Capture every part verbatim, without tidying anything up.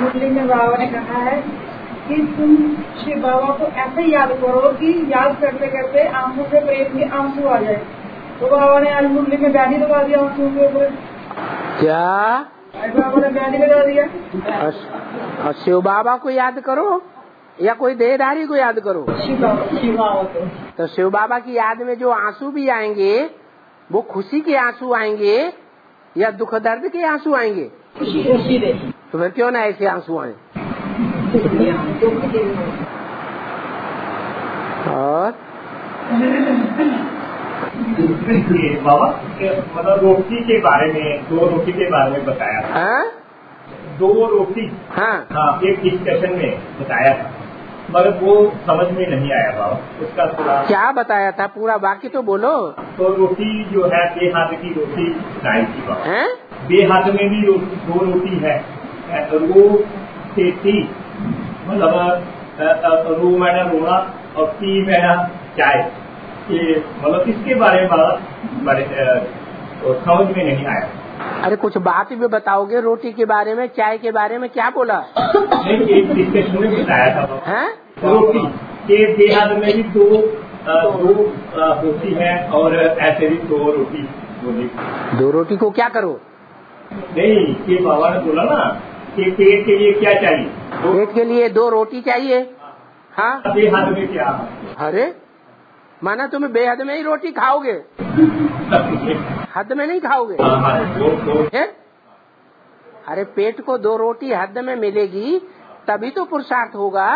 मुरली में बाबा ने कहा है कि तुम शिव बाबा को ऐसे याद करो कि याद करते करते आंखों से प्रेम के आंसू आ जाए। तो बाबा ने आज मुरली में बैनी लगा दिया आंसू के ऊपर। क्या बाबा ने बैनी लगा दिया। और शिव बाबा को याद करो या कोई देहधारी को याद करो? शिव बाबा शिव बाबा को। तो शिव बाबा की याद में जो आंसू भी आएंगे वो खुशी के आंसू आएंगे या दुख दर्द के आंसू आएंगे? खुशी खुशी दे। तो फिर क्यों ना ऐसे आंसू आए? और बाबा मतलब रोटी के बारे में दो रोटी के बारे में बताया था। हाँ? दो रोटी हाँ हाँ एक डिस्कशन में बताया था मगर वो समझ में नहीं आया बाबा। उसका थोड़ा क्या बताया था? पूरा वाक्य तो बोलो। तो रोटी जो है बे हाथ की रोटी बनाई थी बाबा। हैं? बे हाथ में भी रो, दो रोटी है तो वो थी मतलब रो मैंने रोना और पी मैंने चाय। ये मतलब इसके बारे में बारे समझ में नहीं आया। अरे कुछ बात भी बताओगे रोटी के बारे में, चाय के बारे में? क्या बोला? नहीं एक डिस्कशन में बताया था हैं? रोटी के बेहद में भी दो दो रोटी है और ऐसे भी दो रोटी बोली। दो रोटी को क्या करो? नहीं ये बाबा ने बोला ना कि पेट के लिए क्या चाहिए? पेट के लिए दो रोटी चाहिए। हाँ बेहद में क्या? अरे माना तुम बेहद में ही रोटी खाओगे, हद में नहीं खाओगे। है? अरे पेट को दो रोटी हद में मिलेगी तभी तो पुरुषार्थ होगा।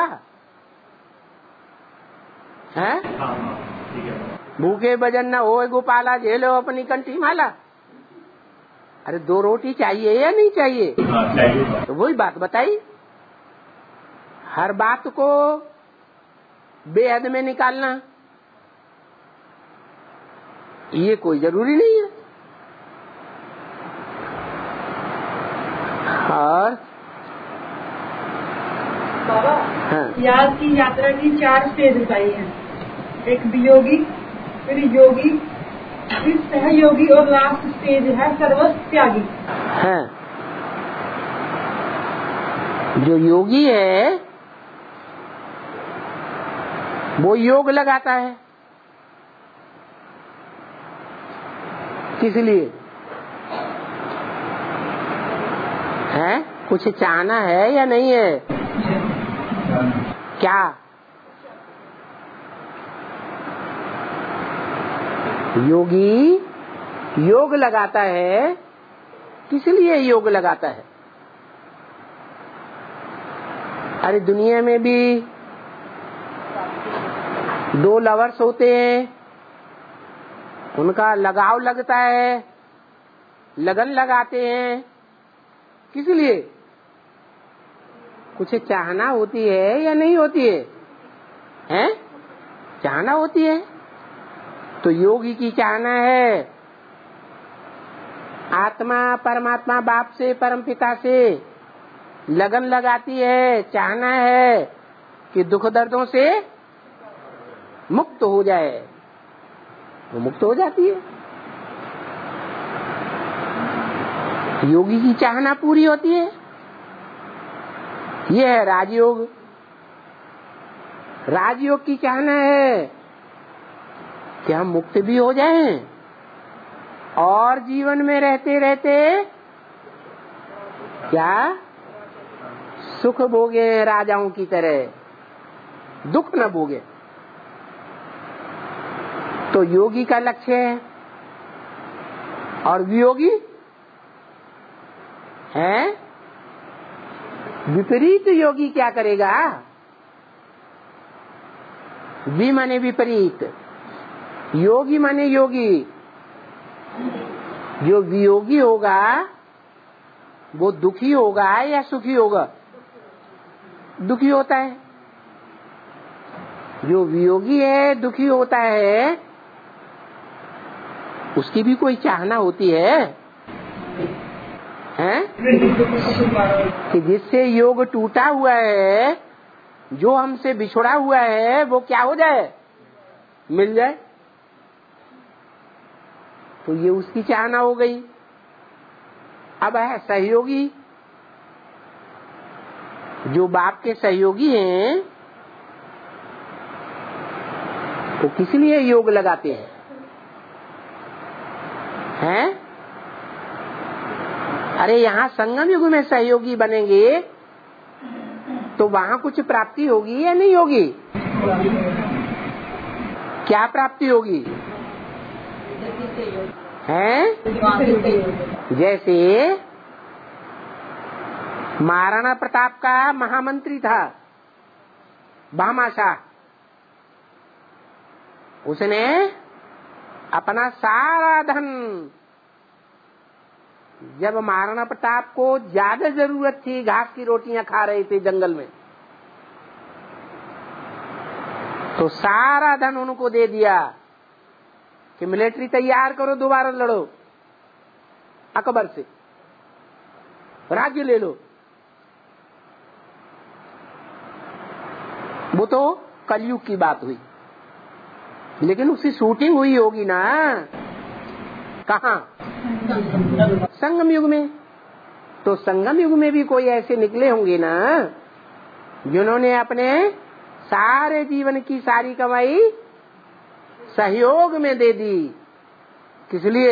है? भूखे भजन न होए गोपाला झेलो अपनी कंठी माला। अरे दो रोटी चाहिए या नहीं चाहिए? चाहिए। तो वही बात बताई। हर बात को बेहद में निकालना ये कोई जरूरी नहीं है। और बाबा हाँ। याद की यात्रा की चार स्टेज बताई हैं। एक वियोगी, फिर योगी, फिर सहयोगी और लास्ट स्टेज है सर्वस्व त्यागी। हाँ। जो योगी है वो योग लगाता है। किस लिए? है? कुछ चाहना है या नहीं है? क्या? योगी योग लगाता है। किस लिए योग लगाता है? अरे दुनिया में भी दो लवर्स होते हैं, उनका लगाव लगता है, लगन लगाते हैं। किस लिए? कुछ चाहना होती है या नहीं होती है? हैं? चाहना होती है। तो योगी की चाहना है आत्मा परमात्मा बाप से परम पिता से लगन लगाती है, चाहना है कि दुख दर्दों से मुक्त हो जाए, वो मुक्त हो जाती है। योगी की चाहना पूरी होती है। ये है राजयोग। राजयोग की चाहना है कि हम मुक्त भी हो जाएं और जीवन में रहते रहते क्या सुख भोगे राजाओं की तरह, दुख न भोगे। तो योगी का लक्ष्य है। और वियोगी है विपरीत योगी क्या करेगा? वि माने विपरीत, योगी माने योगी। जो वियोगी होगा वो दुखी होगा या सुखी होगा? दुखी होता है। जो वियोगी है दुखी होता है, उसकी भी कोई चाहना होती है, हैं? कि जिससे योग टूटा हुआ है, जो हमसे बिछड़ा हुआ है, वो क्या हो जाए? मिल जाए। तो ये उसकी चाहना हो गई। अब है सहयोगी। जो बाप के सहयोगी हैं वो किस लिए योग लगाते हैं? हैं? अरे यहाँ संगम युग में सहयोगी बनेंगे तो वहाँ कुछ प्राप्ति होगी या नहीं होगी? क्या प्राप्ति होगी? हैं? जैसे महाराणा प्रताप का महामंत्री था भामाशाह, उसने अपना सारा धन, जब महाराणा प्रताप को ज्यादा जरूरत थी, घास की रोटियां खा रहे थे जंगल में, तो सारा धन उनको दे दिया कि मिलिट्री तैयार करो, दोबारा लड़ो अकबर से, राज्य ले लो। वो तो कलयुग की बात हुई, लेकिन उसकी शूटिंग हुई होगी ना कहाँ? संगम युग में। तो संगम युग में भी कोई ऐसे निकले होंगे ना जिन्होंने अपने सारे जीवन की सारी कमाई सहयोग में दे दी। किस लिए?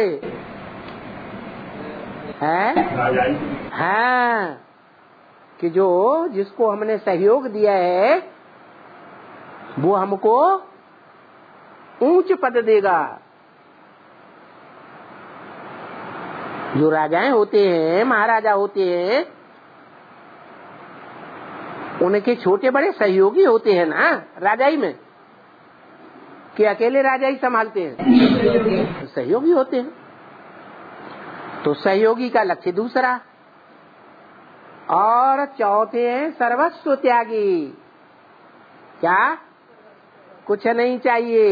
है हाँ, कि जो जिसको हमने सहयोग दिया है वो हमको ऊंच पद देगा। जो राजाएं होते हैं, महाराजा होते हैं, उनके छोटे बड़े सहयोगी होते हैं ना राजाई में, कि अकेले राजा ही संभालते हैं? सहयोगी होते हैं। तो सहयोगी का लक्ष्य दूसरा। और चौथे हैं सर्वस्व त्यागी। क्या? कुछ नहीं चाहिए।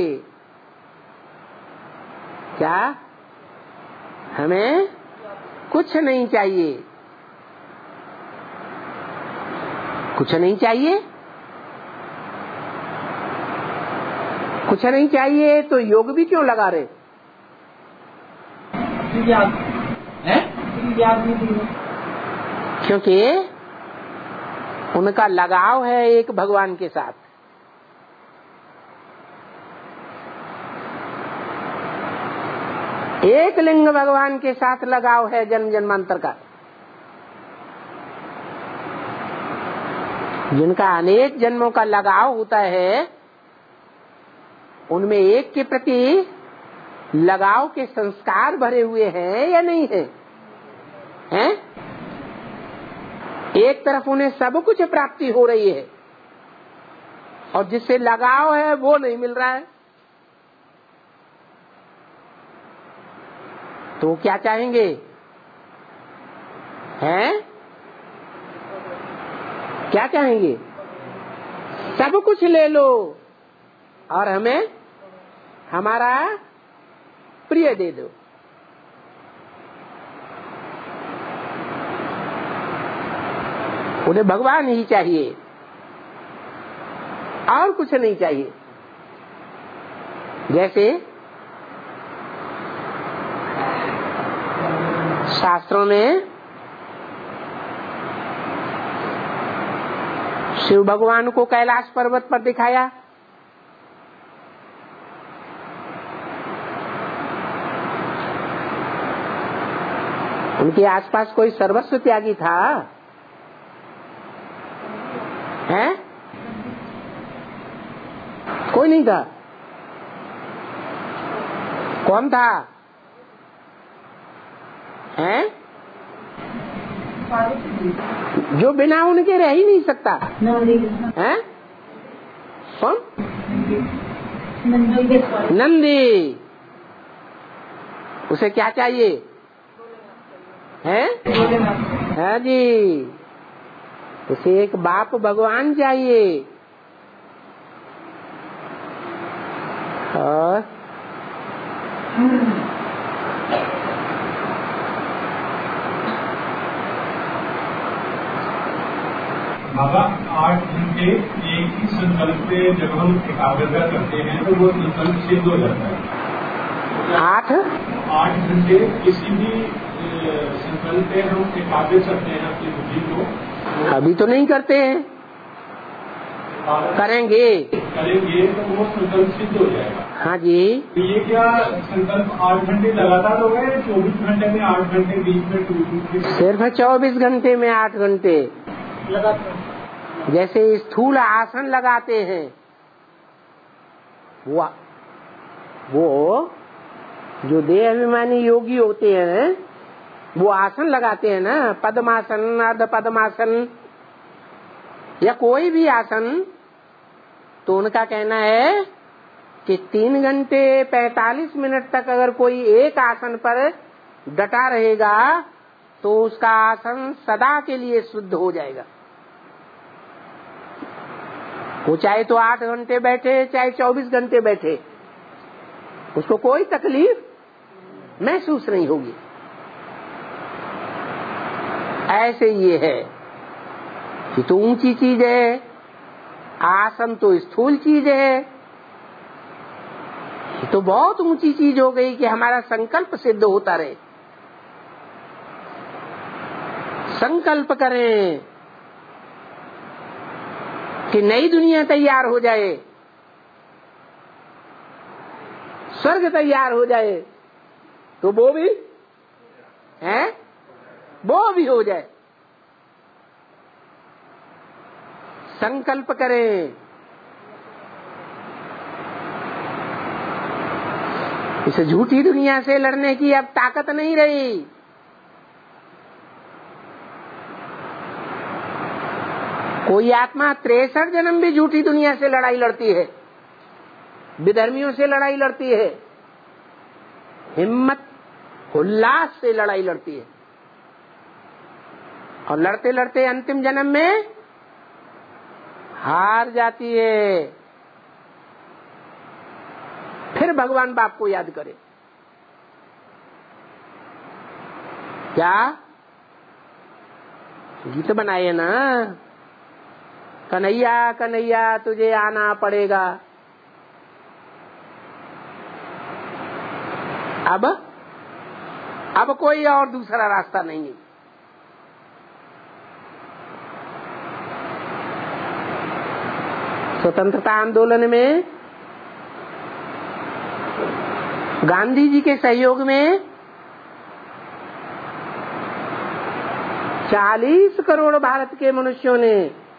क्या? हमें कुछ नहीं चाहिए। कुछ नहीं चाहिए, कुछ नहीं चाहिए तो योग भी क्यों लगा रहे? है? क्योंकि उनका लगाव है एक भगवान के साथ। एक लिंग भगवान के साथ लगाव है जन्म जन्मांतर का। जिनका अनेक जन्मों का लगाव होता है, उनमें एक के प्रति लगाव के संस्कार भरे हुए हैं या नहीं है? हैं? एक तरफ उन्हें सब कुछ प्राप्ति हो रही है और जिससे लगाव है वो नहीं मिल रहा है, तो क्या चाहेंगे? हैं? क्या चाहेंगे? सब कुछ ले लो और हमें हमारा प्रिय दे दो। उन्हें भगवान ही चाहिए और कुछ नहीं चाहिए। जैसे शास्त्रों में शिव भगवान को कैलाश पर्वत पर दिखाया, उनके आसपास कोई सर्वस्व त्यागी था? हैं? कोई नहीं था। कौन था? हैं? जो बिना उनके रह ही नहीं सकता। हैं? कौन? नंदी। उसे क्या चाहिए? हैं? हाँ जी, उसे एक बाप भगवान चाहिए। और बाबा, आठ घंटे एक ही संकल्प पे जब हम एकाग्रता करते हैं तो वो संकल्प सिद्ध हो जाता है। आठ आठ घंटे किसी भी संकल्प पे हम एकाग्र करते हैं अपनी बुद्धि को, अभी तो नहीं करते हैं, करेंगे करेंगे तो वो संकल्प सिद्ध हो जाएगा। हाँ जी। तो ये क्या संकल्प आठ घंटे लगातार होगा या चौबीस घंटे में आठ घंटे बीच में टूट? सिर्फ चौबीस घंटे में आठ घंटे लगातार। जैसे स्थूल आसन लगाते हैं, वो वो जो देह अभिमानी योगी होते हैं वो आसन लगाते हैं ना, पद्मासन, अर्ध पद्मासन या कोई भी आसन, तो उनका कहना है कि तीन घंटे पैंतालीस मिनट तक अगर कोई एक आसन पर डटा रहेगा तो उसका आसन सदा के लिए शुद्ध हो जाएगा। वो चाहे तो आठ घंटे बैठे चाहे चौबीस घंटे बैठे, उसको कोई तकलीफ महसूस नहीं होगी। ऐसे ये है कि तो ऊंची चीज है, आसन तो स्थूल चीज है, ये तो बहुत ऊंची चीज हो गई कि हमारा संकल्प सिद्ध होता रहे। संकल्प करें कि नई दुनिया तैयार हो जाए, स्वर्ग तैयार हो जाए, तो वो भी है, वो भी हो जाए। संकल्प करें। इस झूठी दुनिया से लड़ने की अब ताकत नहीं रही। कोई आत्मा तिरसठ जन्म भी झूठी दुनिया से लड़ाई लड़ती है, विधर्मियों से लड़ाई लड़ती है, हिम्मत उल्लास से लड़ाई लड़ती है, और लड़ते लड़ते अंतिम जन्म में हार जाती है। फिर भगवान बाप को याद करे। क्या गीत बनाए ना, कन्हैया कन्हैया तुझे आना पड़ेगा। अब अब कोई और दूसरा रास्ता नहीं है। स्वतंत्रता आंदोलन में गांधी जी के सहयोग में चालीस करोड़ भारत के मनुष्यों ने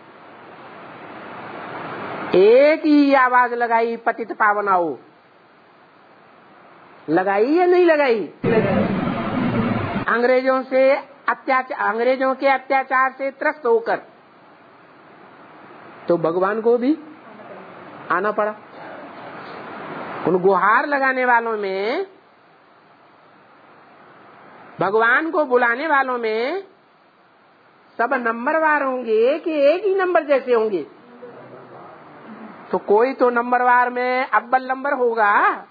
एक ही आवाज लगाई, पतित पावन आओ। लगाई या नहीं लगाई? अंग्रेजों से अत्याचार, अंग्रेजों के अत्याचार से त्रस्त होकर तो भगवान को भी आना पड़ा। उन गुहार लगाने वालों में, भगवान को बुलाने वालों में सब नंबरवार होंगे कि एक ही नंबर जैसे होंगे? तो कोई तो नंबरवार में अव्वल नंबर होगा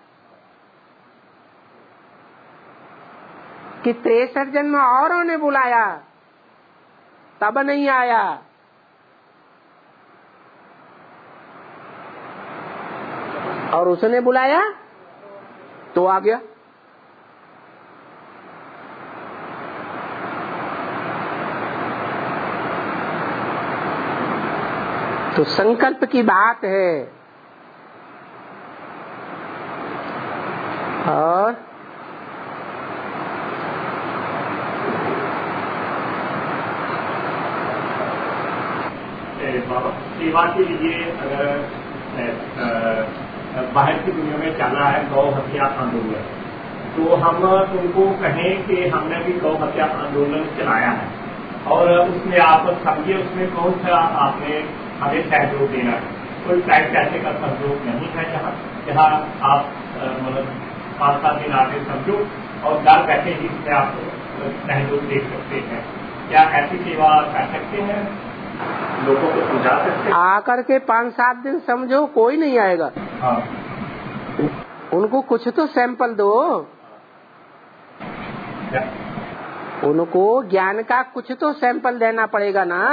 कि तिरसठ जन्म औरों ने बुलाया तब नहीं आया। और उसने बुलाया तो आ गया। तो संकल्प की बात है। और सेवा के लिए अगर बाहर की दुनिया में चल रहा है गौ हत्या आंदोलन, तो हम उनको कहें कि हमने भी गौ हत्या आंदोलन चलाया है और उसमें आप समझिए उसमें कौन सा आपने हमें सहयोग देना है? कोई टाइप पैसे का सहयोग नहीं है जहाँ जहाँ आप मतलब पाँच सात दिन आगे समझो और घर बैठे ही इसमें आप सहयोग दे सकते हैं। क्या ऐसी सेवा कर सकते हैं? लोगों को समझा सकते हैं? आकर के पाँच सात दिन समझो कोई नहीं आएगा। हाँ। उनको कुछ तो सैंपल दो, उनको ज्ञान का कुछ तो सैंपल देना पड़ेगा ना।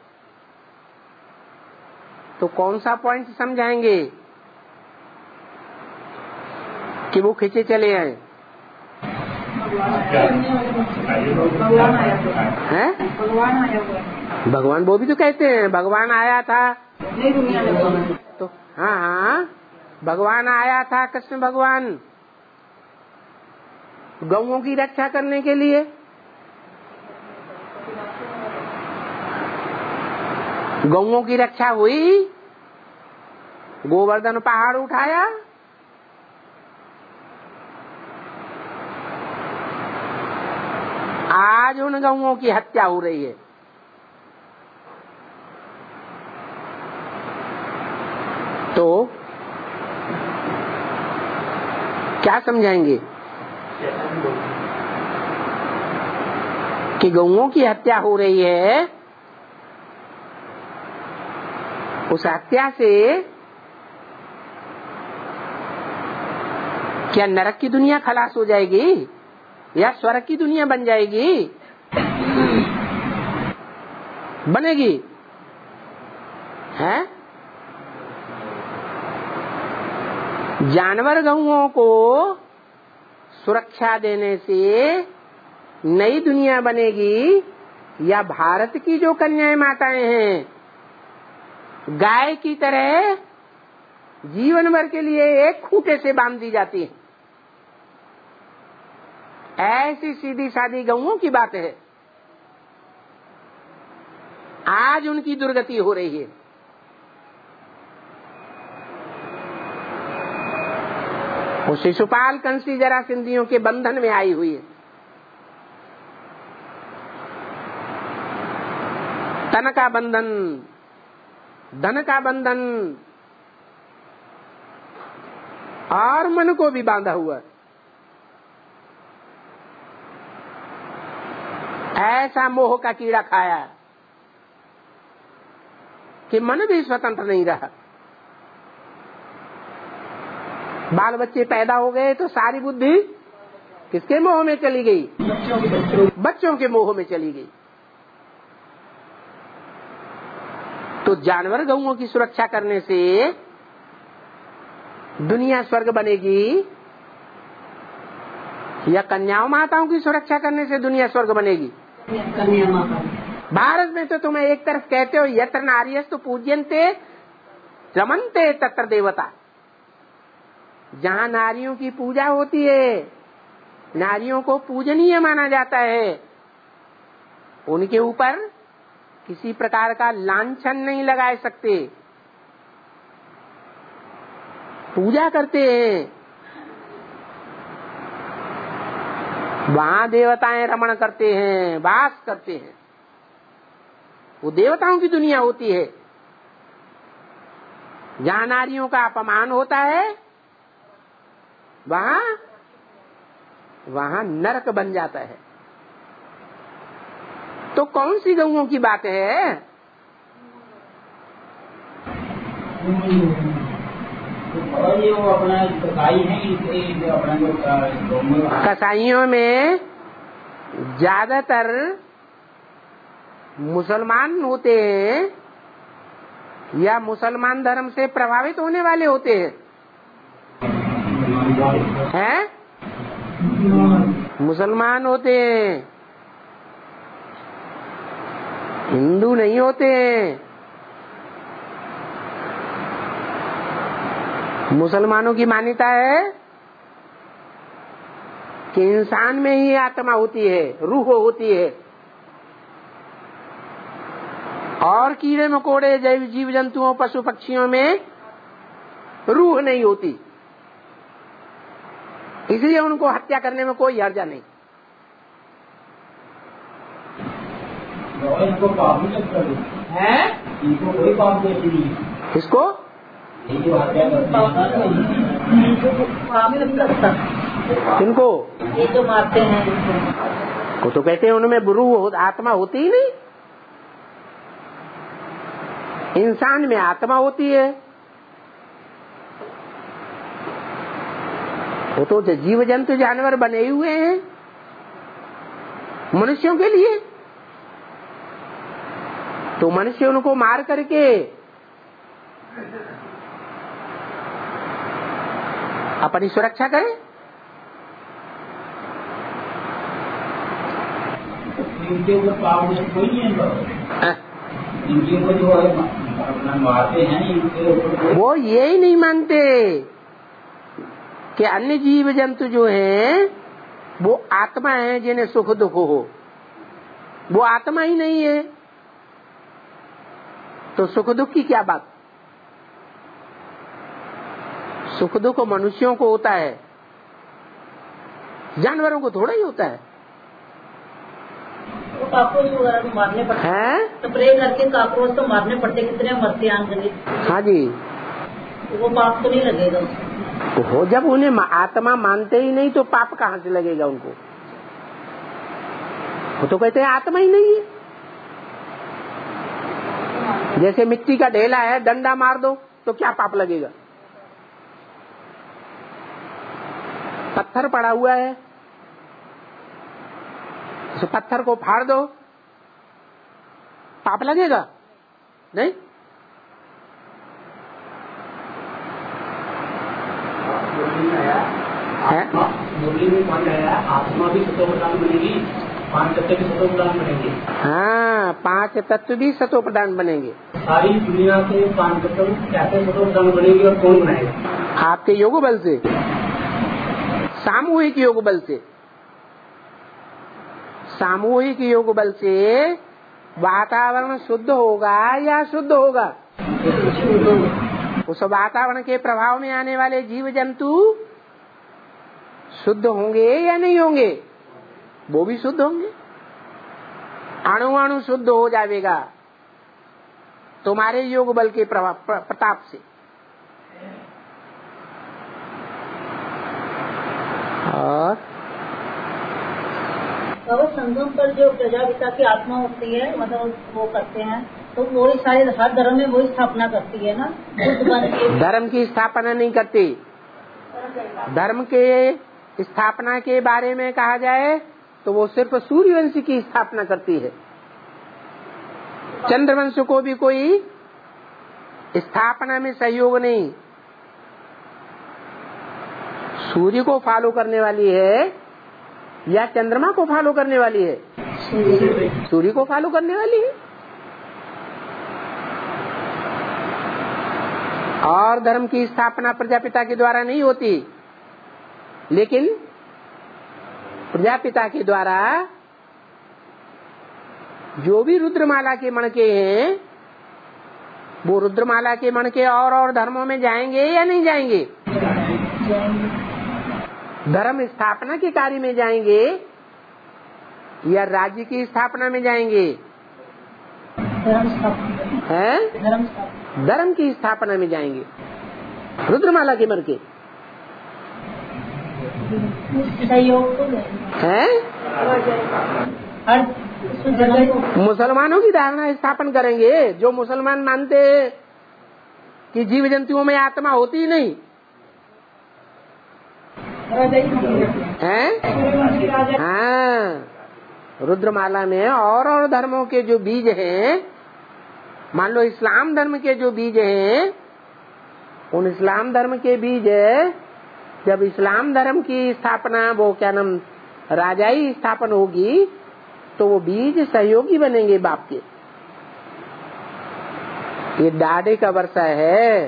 तो कौन सा पॉइंट समझाएंगे कि वो खींचे चले आए? भगवान आया हुआ है, भगवान आया हुआ है। भगवान वो भी तो कहते हैं भगवान आया था, नई दुनिया में तो हाँ हाँ भगवान आया था, कृष्ण भगवान गौओं की रक्षा करने के लिए। गौओं की रक्षा हुई, गोवर्धन पहाड़ उठाया, आज उन गौओं की हत्या हो रही है। तो क्या समझाएंगे कि गौओं की हत्या हो रही है, उस हत्या से क्या नरक की दुनिया खलास हो जाएगी या स्वर्ग की दुनिया बन जाएगी? बनेगी है? जानवर गौओं को सुरक्षा देने से नई दुनिया बनेगी या भारत की जो कन्याएं माताएं हैं गाय की तरह जीवन भर के लिए एक खूंटे से बांध दी जाती है? ऐसी सीधी सादी गौओं की बात है। आज उनकी दुर्गति हो रही है। वो शिशुपाल कंसी जरा सिंधियों के बंधन में आई हुई है। तन का बंधन, धन का बंधन और मन को भी बांधा हुआ। ऐसा मोह का कीड़ा खाया कि मन भी स्वतंत्र नहीं रहा। बाल बच्चे पैदा हो गए तो सारी बुद्धि किसके मोह में चली गई? बच्चों के मोह में चली गई। तो जानवर गौओं की सुरक्षा करने से दुनिया स्वर्ग बनेगी या कन्याओं माताओं की सुरक्षा करने से दुनिया स्वर्ग बनेगी? कन्या माता। भारत में तो तुम्हें एक तरफ कहते हो यत्र नार्यस्तु पूज्यन्ते रमन्ते तत्र देवता। जहाँ नारियों की पूजा होती है, नारियों को पूजनीय माना जाता है, उनके ऊपर किसी प्रकार का लांछन नहीं लगा सकते, पूजा करते हैं। वहाँ देवताएं रमण करते हैं, वास करते हैं। वो देवताओं की दुनिया होती है। जहाँ नारियों का अपमान होता है वहाँ वहाँ नरक बन जाता है। तो कौन सी गौओं की बात है? और ये वो अपना कसाई है, अपना जो कसाईयों में ज्यादातर मुसलमान होते हैं या मुसलमान धर्म से प्रभावित होने वाले होते हैं। हैं? मुसलमान होते हैं, हिंदू नहीं होते हैं। मुसलमानों की मान्यता है कि इंसान में ही आत्मा होती है, रूह होती है, और कीड़े मकोड़े जैव जीव जंतुओं पशु पक्षियों में रूह नहीं होती। इसलिए उनको हत्या करने में कोई हर्जा नहीं। इनको पाप नहीं लगता है, इनको कोई पाप नहीं। इसको हत्या लगता इनको ये तो मारते हैं, वो तो कहते हैं उनमें रूह आत्मा होती ही नहीं। इंसान में आत्मा होती है। वो तो जीव जंतु जानवर बने हुए हैं मनुष्यों के लिए, तो मनुष्य उनको मार करके अपनी सुरक्षा करे। इनके ऊपर पाप दोष कोई नहीं है बाबा। इनके ऊपर जो है अपना मारते हैं इनके ऊपर वो यही नहीं मानते कि अन्य जीव जंतु जो हैं वो आत्मा है जिन्हें सुख दुख हो। वो आत्मा ही नहीं है तो सुख दुख की क्या बात। सुख दुख मनुष्यों को होता है, जानवरों को थोड़ा ही होता है। वो काकरोच वगैरह तो मारने पड़ते हैं, स्प्रे करके काकरोच तो मारने पड़ते, कितने मरते हैं। हाँ जी, तो वो पाप तो नहीं लगेगा तो हो जब उन्हें आत्मा मानते ही नहीं तो पाप कहाँ से लगेगा उनको। वो तो कहते हैं आत्मा ही नहीं है। जैसे मिट्टी का ढेला है, डंडा मार दो तो क्या पाप लगेगा। पत्थर पड़ा हुआ है, उस पत्थर को फाड़ दो, पाप लगेगा नहीं। मुरली में पानी आया, आत्मा भी सतोप्रधान बनेगी, पांच तत्व भी सतोप्रधान बनेंगे। हाँ, पांच तत्व भी सतोप्रधान बनेंगे। सारी दुनिया के पांच तत्व कैसे सतोप्रधान बनेगी और कौन बनाएगा? आपके योग बल से, सामूहिक योग बल से। सामूहिक योग बल से वातावरण शुद्ध होगा या शुद्ध होगा। उस वातावरण के प्रभाव में आने वाले जीव जंतु शुद्ध होंगे या नहीं होंगे। वो भी शुद्ध होंगे। अणु अणु शुद्ध हो जाएगा तुम्हारे योग बल के प्रभाव प्रताप से। और बाबा संगम पर जो प्रजापिता की आत्मा होती है, मतलब वो करते हैं तो वो शायद हर धर्म में वही स्थापना करती है ना, बुद्ध बन के। धर्म की स्थापना नहीं करती। धर्म के स्थापना के बारे में कहा जाए तो वो सिर्फ सूर्यवंश की स्थापना करती है। चंद्रवंश को भी कोई स्थापना में सहयोग नहीं। सूर्य को फॉलो करने वाली है या चंद्रमा को फॉलो करने वाली है। सूर्य को फॉलो करने वाली है। और धर्म की स्थापना प्रजापिता के द्वारा नहीं होती, लेकिन प्रजापिता के द्वारा जो भी रुद्रमाला के मणके हैं वो रुद्रमाला के मणके और और धर्मों में जाएंगे या नहीं जाएंगे। धर्म स्थापना के कार्य में जाएंगे या राज्य की स्थापना में जाएंगे। हैं? धर्म की स्थापना में जाएंगे। रुद्रमाला के मणके हैं। मुसलमानों की धारणा स्थापन करेंगे। जो मुसलमान मानते हैं कि जीव जंतुओं में आत्मा होती ही नहीं हैं। हाँ, रुद्रमाला में और और धर्मों के जो बीज हैं, मान लो इस्लाम धर्म के जो बीज हैं, उन इस्लाम धर्म के बीज जब इस्लाम धर्म की स्थापना, वो क्या नाम, राजाई स्थापन होगी तो वो बीज सहयोगी बनेंगे बाप के। ये डाडे का वर्षा है।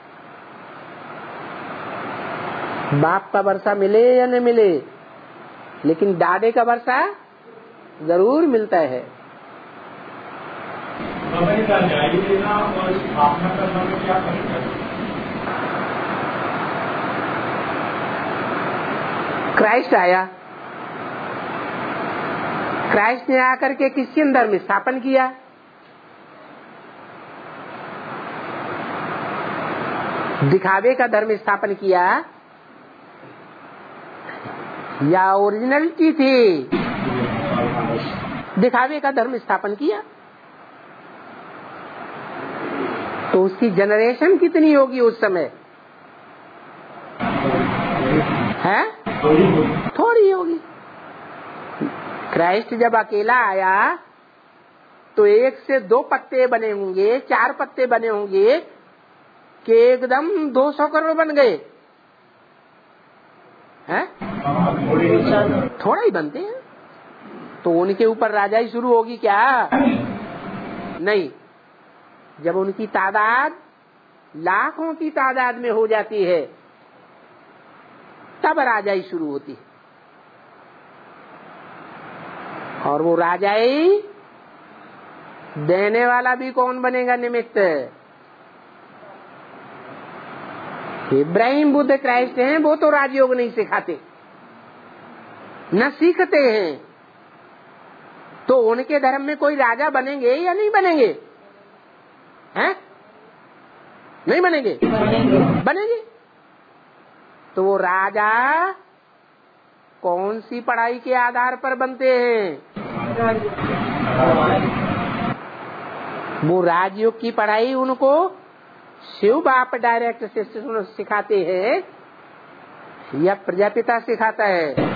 बाप का वर्षा मिले या न मिले, लेकिन डाडे का वर्षा जरूर मिलता है। क्राइस्ट आया, क्राइस्ट ने आकर के क्रिश्चियन धर्म स्थापन किया। दिखावे का धर्म स्थापन किया या ओरिजिनलिटी थी, दिखावे का धर्म स्थापन किया। तो उसकी जनरेशन कितनी होगी उस समय है? थोड़ी होगी। क्राइस्ट जब अकेला आया तो एक से दो पत्ते बने होंगे, चार पत्ते बने होंगे कि एकदम दो सौ करोड़ बन गए हैं। थोड़ा ही बनते हैं। तो उनके ऊपर राजाई शुरू होगी क्या? नहीं। जब उनकी तादाद लाखों की तादाद में हो जाती है तब राजाई शुरू होती है। और वो राजाई देने वाला भी कौन बनेगा? निमित्त। इब्राहिम बुद्ध क्राइस्ट हैं, वो तो राजयोग नहीं सिखाते, न सीखते हैं। तो उनके धर्म में कोई राजा बनेंगे या नहीं बनेंगे? हैं? नहीं बनेंगे? बनेंगे। तो वो राजा कौन सी पढ़ाई के आधार पर बनते हैं? वो राजयोग की पढ़ाई उनको शिव बाप डायरेक्ट से सिखाते हैं या प्रजापिता सिखाता है?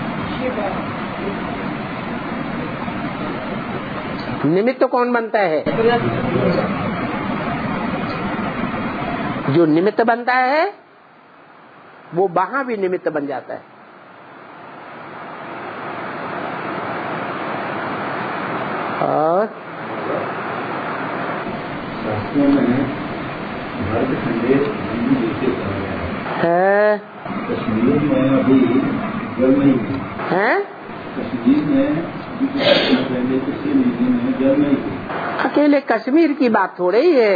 निमित्त कौन बनता है? जो निमित्त बनता है वो वहां भी निमित्त बन जाता है। और शास्त्रों में भारत खंडेश है कश्मीर में अभी जल नहीं है कश्मीर में पहले किसी नीति में जल नहीं। अकेले कश्मीर की बात हो रही है,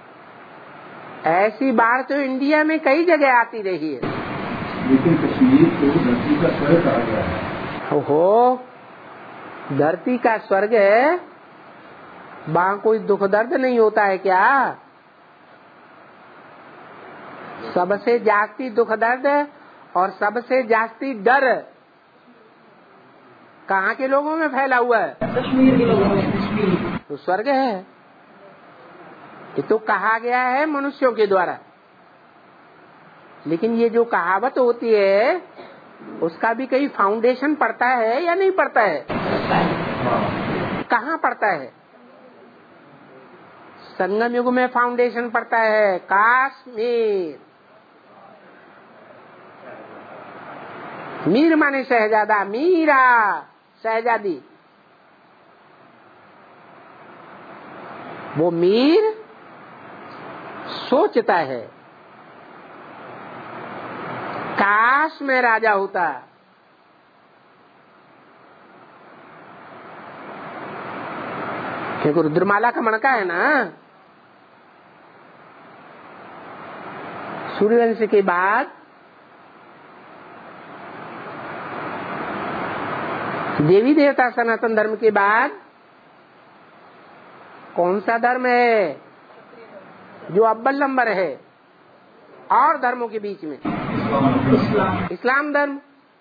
ऐसी बाढ़ तो इंडिया में कई जगह आती रही है। लेकिन कश्मीर को धरती का स्वर्ग कहा गया है। ओहो, धरती का स्वर्ग है, वहाँ कोई दुख दर्द नहीं होता है क्या? सबसे जास्ती दुख दर्द और सबसे जास्ती डर कहाँ के लोगों में फैला हुआ है? कश्मीर के लोगों में। तो स्वर्ग है, ये तो कहा गया है मनुष्यों के द्वारा। लेकिन ये जो कहावत होती है उसका भी कहीं फाउंडेशन पड़ता है या नहीं पड़ता है? कहाँ पड़ता है? संगम युग में फाउंडेशन पड़ता है, कश्मीर। मीर माने शहजादा, मीरा शहजादी। वो मीर सोचता है काश में राजा होता। क्योंकि रुद्रमाला का मणका है ना, सूर्यवंश के बाद देवी देवता सनातन धर्म के बाद कौन सा धर्म है जो अव्वल नंबर है और धर्मों के बीच में? इस्लाम, इस्लाम धर्म।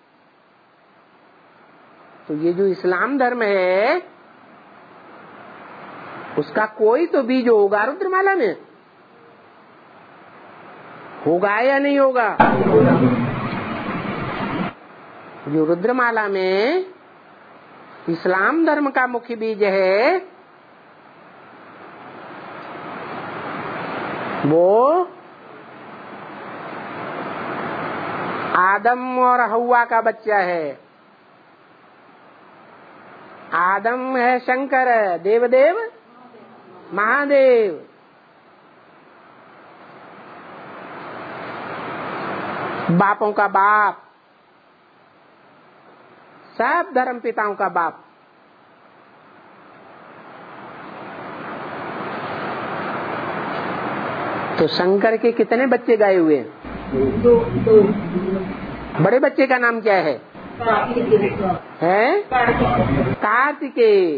तो ये जो इस्लाम धर्म है उसका कोई तो बीज होगा रुद्रमाला में, होगा या नहीं होगा? जो रुद्रमाला में इस्लाम धर्म का मुख्य बीज है वो आदम और हव्वा का बच्चा है। आदम है शंकर, देवदेव महादेव। बापों का बाप, सब धर्म पिताओं का बाप। तो शंकर के कितने बच्चे गाए हुए हैं? दो, दो। बड़े बच्चे का नाम क्या है? है कार्तिकेय।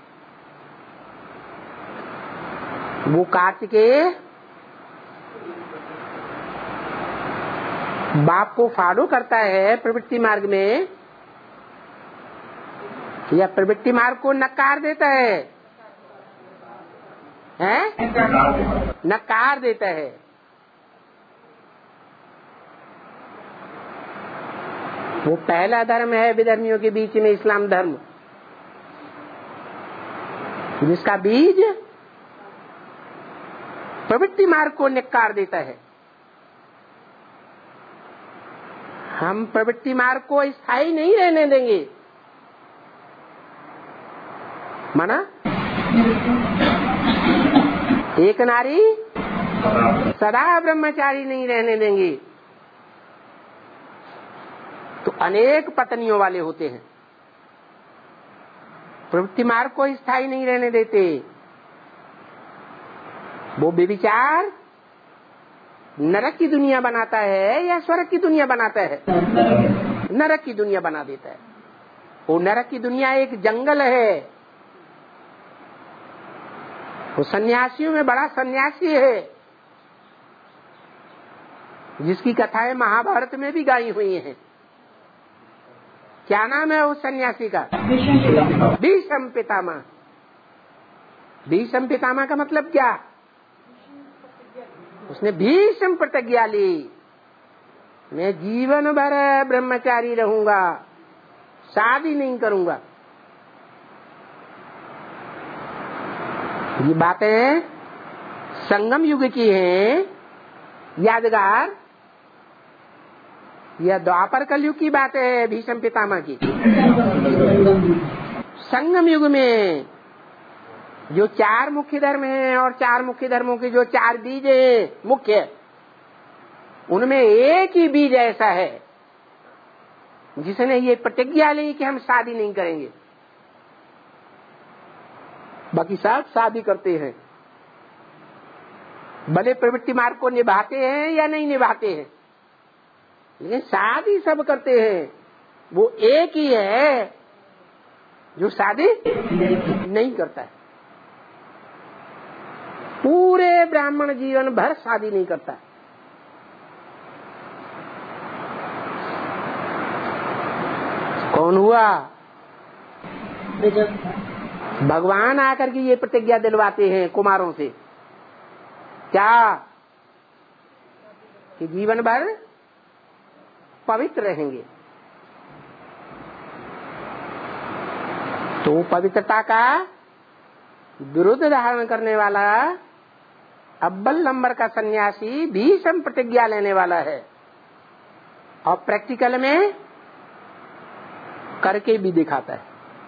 वो कार्तिकेय बाप को फॉलो करता है प्रवृत्ति मार्ग में या प्रवृत्ति मार्ग को नकार देता है? हैं? नकार देता है। वो पहला धर्म है विधर्मियों के बीच में, इस्लाम धर्म, जिसका बीज प्रवृत्ति मार्ग को नकार देता है। हम प्रवृत्ति मार्ग को स्थायी नहीं रहने देंगे। माना एक नारी सदा ब्रह्मचारी नहीं रहने देंगी, तो अनेक पत्नियों वाले होते हैं, प्रवृत्ति मार्ग को स्थायी नहीं रहने देते। वो व्यभिचार नरक की दुनिया बनाता है या स्वर्ग की दुनिया बनाता है? नरक की दुनिया बना देता है। वो नरक की दुनिया एक जंगल है। वो सन्यासियों में बड़ा सन्यासी है, जिसकी कथाएं महाभारत में भी गाई हुई हैं। क्या नाम है उस सन्यासी का? भीष्म पितामह। भीष्म पितामह का मतलब क्या? उसने भीष्म प्रतिज्ञा ली, मैं जीवन भर ब्रह्मचारी रहूंगा, शादी नहीं करूंगा। ये बातें संगम युग की हैं, यादगार। यह द्वापर कलयुग की बात है भीष्म पितामह की। संगम युग में जो चार मुख्य धर्म हैं और चार मुख्य धर्मों के जो चार बीज हैं मुख्य, उनमें एक ही बीज ऐसा है जिसने ये प्रतिज्ञा ली कि हम शादी नहीं करेंगे। बाकी सब शादी करते हैं, भले प्रवृत्ति मार्ग को निभाते हैं या नहीं निभाते हैं, लेकिन शादी सब करते हैं। वो एक ही है जो शादी नहीं करता है। पूरे ब्राह्मण जीवन भर शादी नहीं करता। कौन हुआ? भगवान आकर के ये प्रतिज्ञा दिलवाते हैं कुमारों से, क्या? कि जीवन भर पवित्र रहेंगे। तो पवित्रता का विरुद्ध धारण करने वाला अव्वल नंबर का सन्यासी भीष्म प्रतिज्ञा लेने वाला है, और प्रैक्टिकल में करके भी दिखाता है।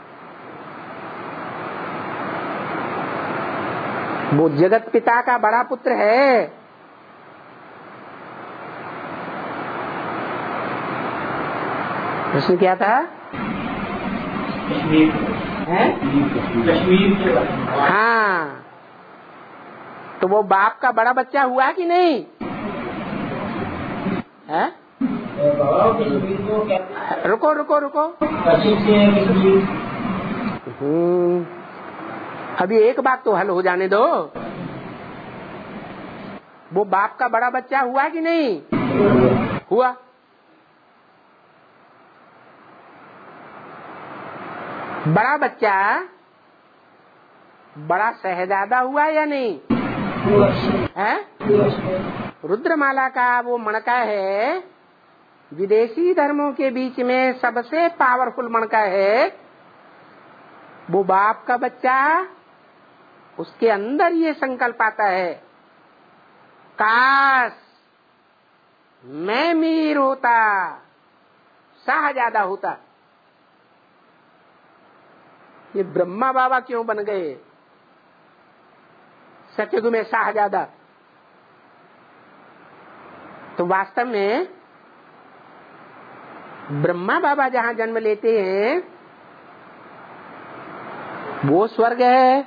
वो जगत पिता का बड़ा पुत्र है। उसने क्या था? हाँ, तो वो बाप का बड़ा बच्चा हुआ कि नहीं है? रुको रुको रुको, हम्म अभी एक बात तो हल हो जाने दो। वो बाप का बड़ा बच्चा हुआ कि नहीं हुआ? बड़ा बच्चा बड़ा शहजादा हुआ या नहीं है? रुद्रमाला का वो मणका है, विदेशी धर्मों के बीच में सबसे पावरफुल मणका है। वो बाप का बच्चा, उसके अंदर ये संकल्प आता है, काश मैं मीर होता, शाहजादा होता। ये ब्रह्मा बाबा क्यों बन गए सतयुग में शाहजादा? तो वास्तव में ब्रह्मा बाबा जहाँ जन्म लेते हैं वो स्वर्ग है।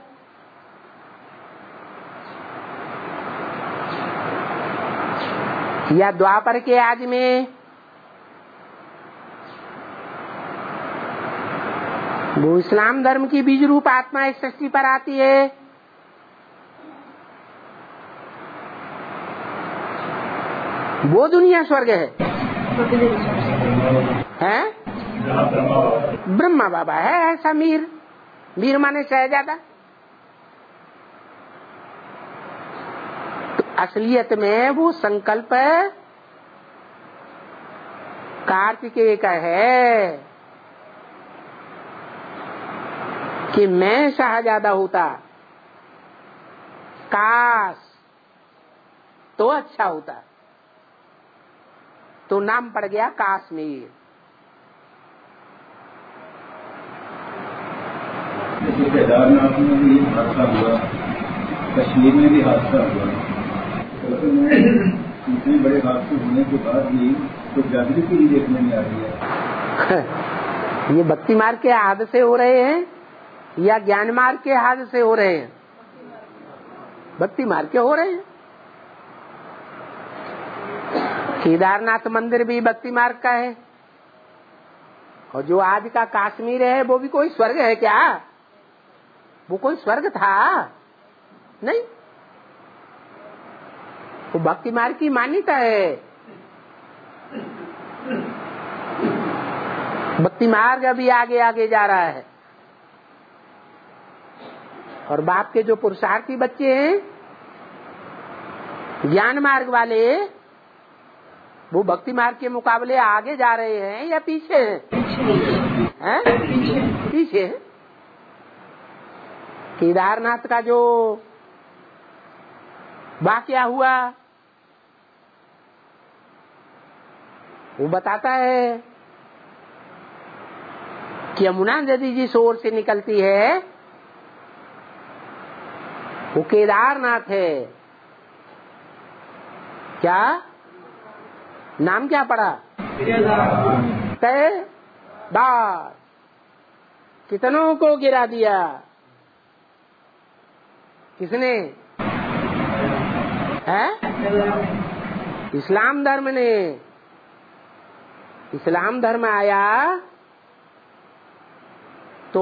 या द्वापर के आज में वो इस्लाम धर्म की बीज रूप आत्मा इस सृष्टि पर आती है। वो दुनिया स्वर्ग है, है? ब्रह्मा बाबा है ऐसा मीर। मीर माने शहजादा। तो असलियत में वो संकल्प कार्तिकेय का है कि मैं शाहजादा होता, काश तो अच्छा होता। तो नाम पड़ गया कश्मीर। केदारनाथ में भी हादसा हुआ, कश्मीर में भी हादसा हुआ, तो इतने बड़े हादसे होने के बाद भी तो जागृति ही देखने में आ रही है। ये भक्ति मार्ग के हादसे हो रहे हैं या ज्ञान मार्ग के हादसे हो रहे हैं? भक्ति मार्ग के हो रहे हैं। केदारनाथ मंदिर भी भक्ति मार्ग का है, और जो आज का कश्मीर है वो भी कोई स्वर्ग है क्या? वो कोई स्वर्ग था? नहीं, वो भक्ति मार्ग की मान्यता है। भक्ति मार्ग अभी आगे आगे जा रहा है, और बाप के जो पुरुषार्थी बच्चे हैं ज्ञान मार्ग वाले, वो भक्ति मार्ग के मुकाबले आगे जा रहे हैं या पीछे हैं? हैं? पीछे हैं। केदारनाथ का जो वाकया हुआ वो बताता है कि यमुना नदी जिस ओर से निकलती है वो केदारनाथ है। क्या नाम क्या पड़ा? केदार। कितनों को गिरा दिया? किसने? है? इस्लाम धर्म ने। इस्लाम धर्म आया तो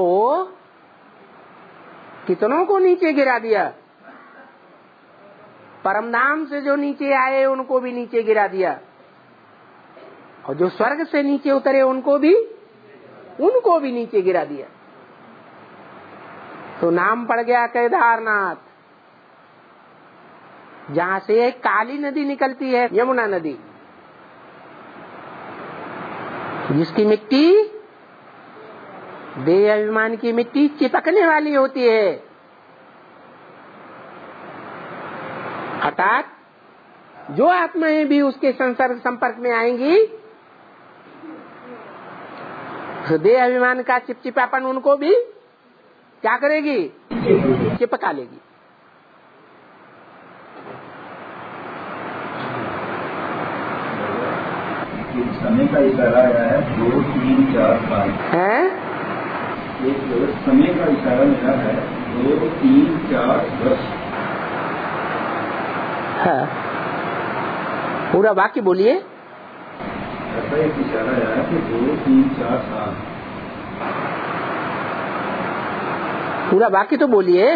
कितनों को नीचे गिरा दिया। परमधाम से जो नीचे आए उनको भी नीचे गिरा दिया, और जो स्वर्ग से नीचे उतरे उनको भी उनको भी नीचे गिरा दिया। तो नाम पड़ गया केदारनाथ, जहाँ से एक काली नदी निकलती है, यमुना नदी, जिसकी मिट्टी देह अभिमान की मिट्टी चिपकने वाली होती है। अर्थात जो आत्माएं भी उसके संसर्ग संपर्क में आएंगी तो देह अभिमान का चिपचिपापन उनको भी क्या करेगी? चिपका लेगी। समय का इशारा आया है दो तीन चार पाँच है। एक समय का इशारा मिला है दो तीन चार वर्ष। हाँ, पूरा वाक्य बोलिए। ऐसा एक इशारा आया है कि दो तीन चार साल। पूरा वाक्य तो बोलिए।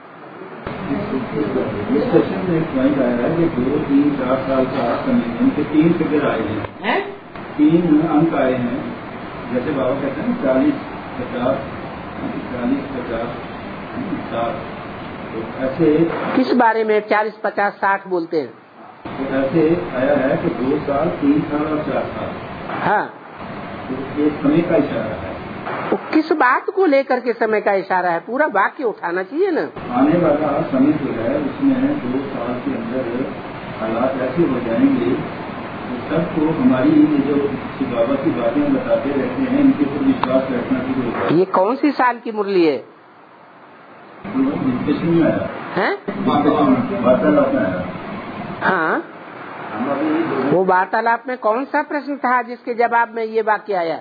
इस सेशन में एक पॉइंट आया है कि दो तीन चार साल का समय, इनके तीन फिगर आए हैं, है? तीन अंक आए हैं। जैसे बाबा कहते हैं चालीस पचास चालीस पचास साठ, तो ऐसे किस बारे में चालीस पचास साठ बोलते हैं? तो ऐसे आया है कि दो साल तीन साल और चार साल। हाँ, तो ये समय का इशारा है। तो किस बात को लेकर के समय का इशारा है? पूरा वाक्य उठाना चाहिए ना। आने वाला समय जो है उसमें दो साल के अंदर हालात ऐसे हो जाएंगे तो सबको हमारी ये जो बाबा की बातें बताते रहते हैं इनके ऊपर विश्वास रखना शुरू होता है। ये कौन सी साल की मुरली है? डिस्कशन में आया है, वार्तालाप में आया। हाँ, वो वार्तालाप में कौन सा प्रश्न था जिसके जवाब में ये वाक्य आया?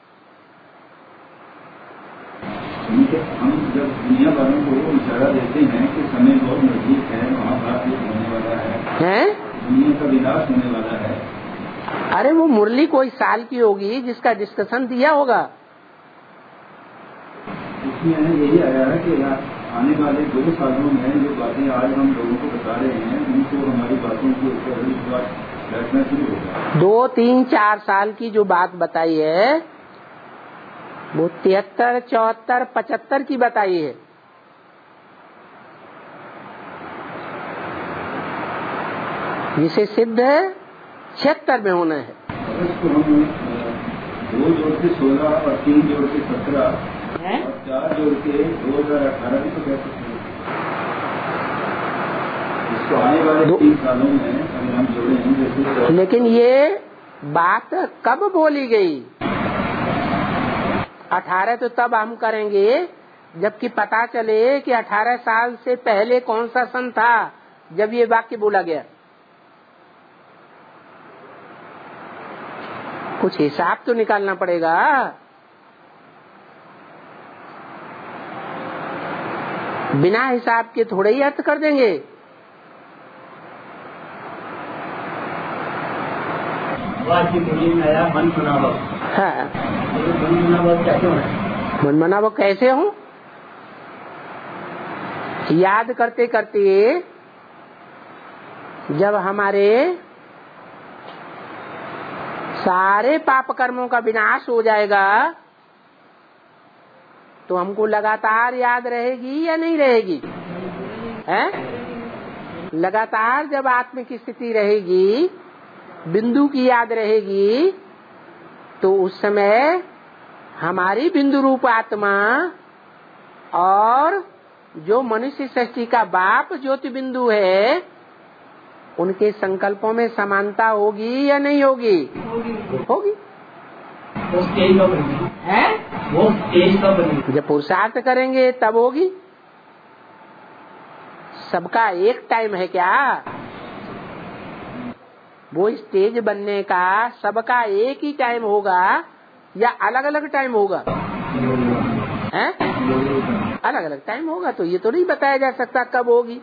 हम जब दुनिया वालों को इशारा देते हैं कि समय बहुत नजदीक है, वहाँ बात होने वाला है, हैं? दुनिया का विनाश होने वाला है। अरे वो मुरली कोई साल की होगी जिसका डिस्कशन दिया होगा। उसमें यही आया है कि आने वाले दो सालों में जो बातें आज हम लोगों को बता रहे हैं उनको हमारी बातों के ऊपर विश्वास बैठना शुरू होगा। दो तीन चार साल की जो बात बताई है वो तिहत्तर चौहत्तर पचहत्तर की बताई है। जिसे सिद्ध है छिहत्तर में होना है। इसको हम दो जोड़ के सोलह और तीन जोड़ के सत्रह और चार जोड़ के दो हजार अठारह भी तो कह सकते हैं। इसको आने वाले तीन सालों में अगर हम जोड़े। लेकिन ये बात कब बोली गई? अठारह तो तब हम करेंगे जबकि पता चले कि अठारह साल से पहले कौन सा सन था जब ये वाक्य बोला गया। कुछ हिसाब तो निकालना पड़ेगा। बिना हिसाब के थोड़े ही अर्थ कर देंगे। मन मनावा हाँ, मन मनावा कैसे होना? मन मनावा कैसे हो? याद करते करते जब हमारे सारे पाप कर्मों का विनाश हो जाएगा तो हमको लगातार याद रहेगी या नहीं रहेगी? हैं? लगातार जब आत्म की स्थिति रहेगी, बिंदु की याद रहेगी, तो उस समय हमारी बिंदु रूप आत्मा और जो मनुष्य सृष्टि का बाप ज्योति बिंदु है, उनके संकल्पों में समानता होगी या नहीं होगी? होगी। वो स्टेज का बनेगी है, वो स्टेज का बनेगी। जब पुरुषार्थ करेंगे तब होगी। सबका एक टाइम है क्या? वो स्टेज बनने का सबका एक ही टाइम होगा या अलग अलग टाइम होगा? हैं? अलग अलग टाइम होगा। तो ये तो नहीं बताया जा सकता कब होगी।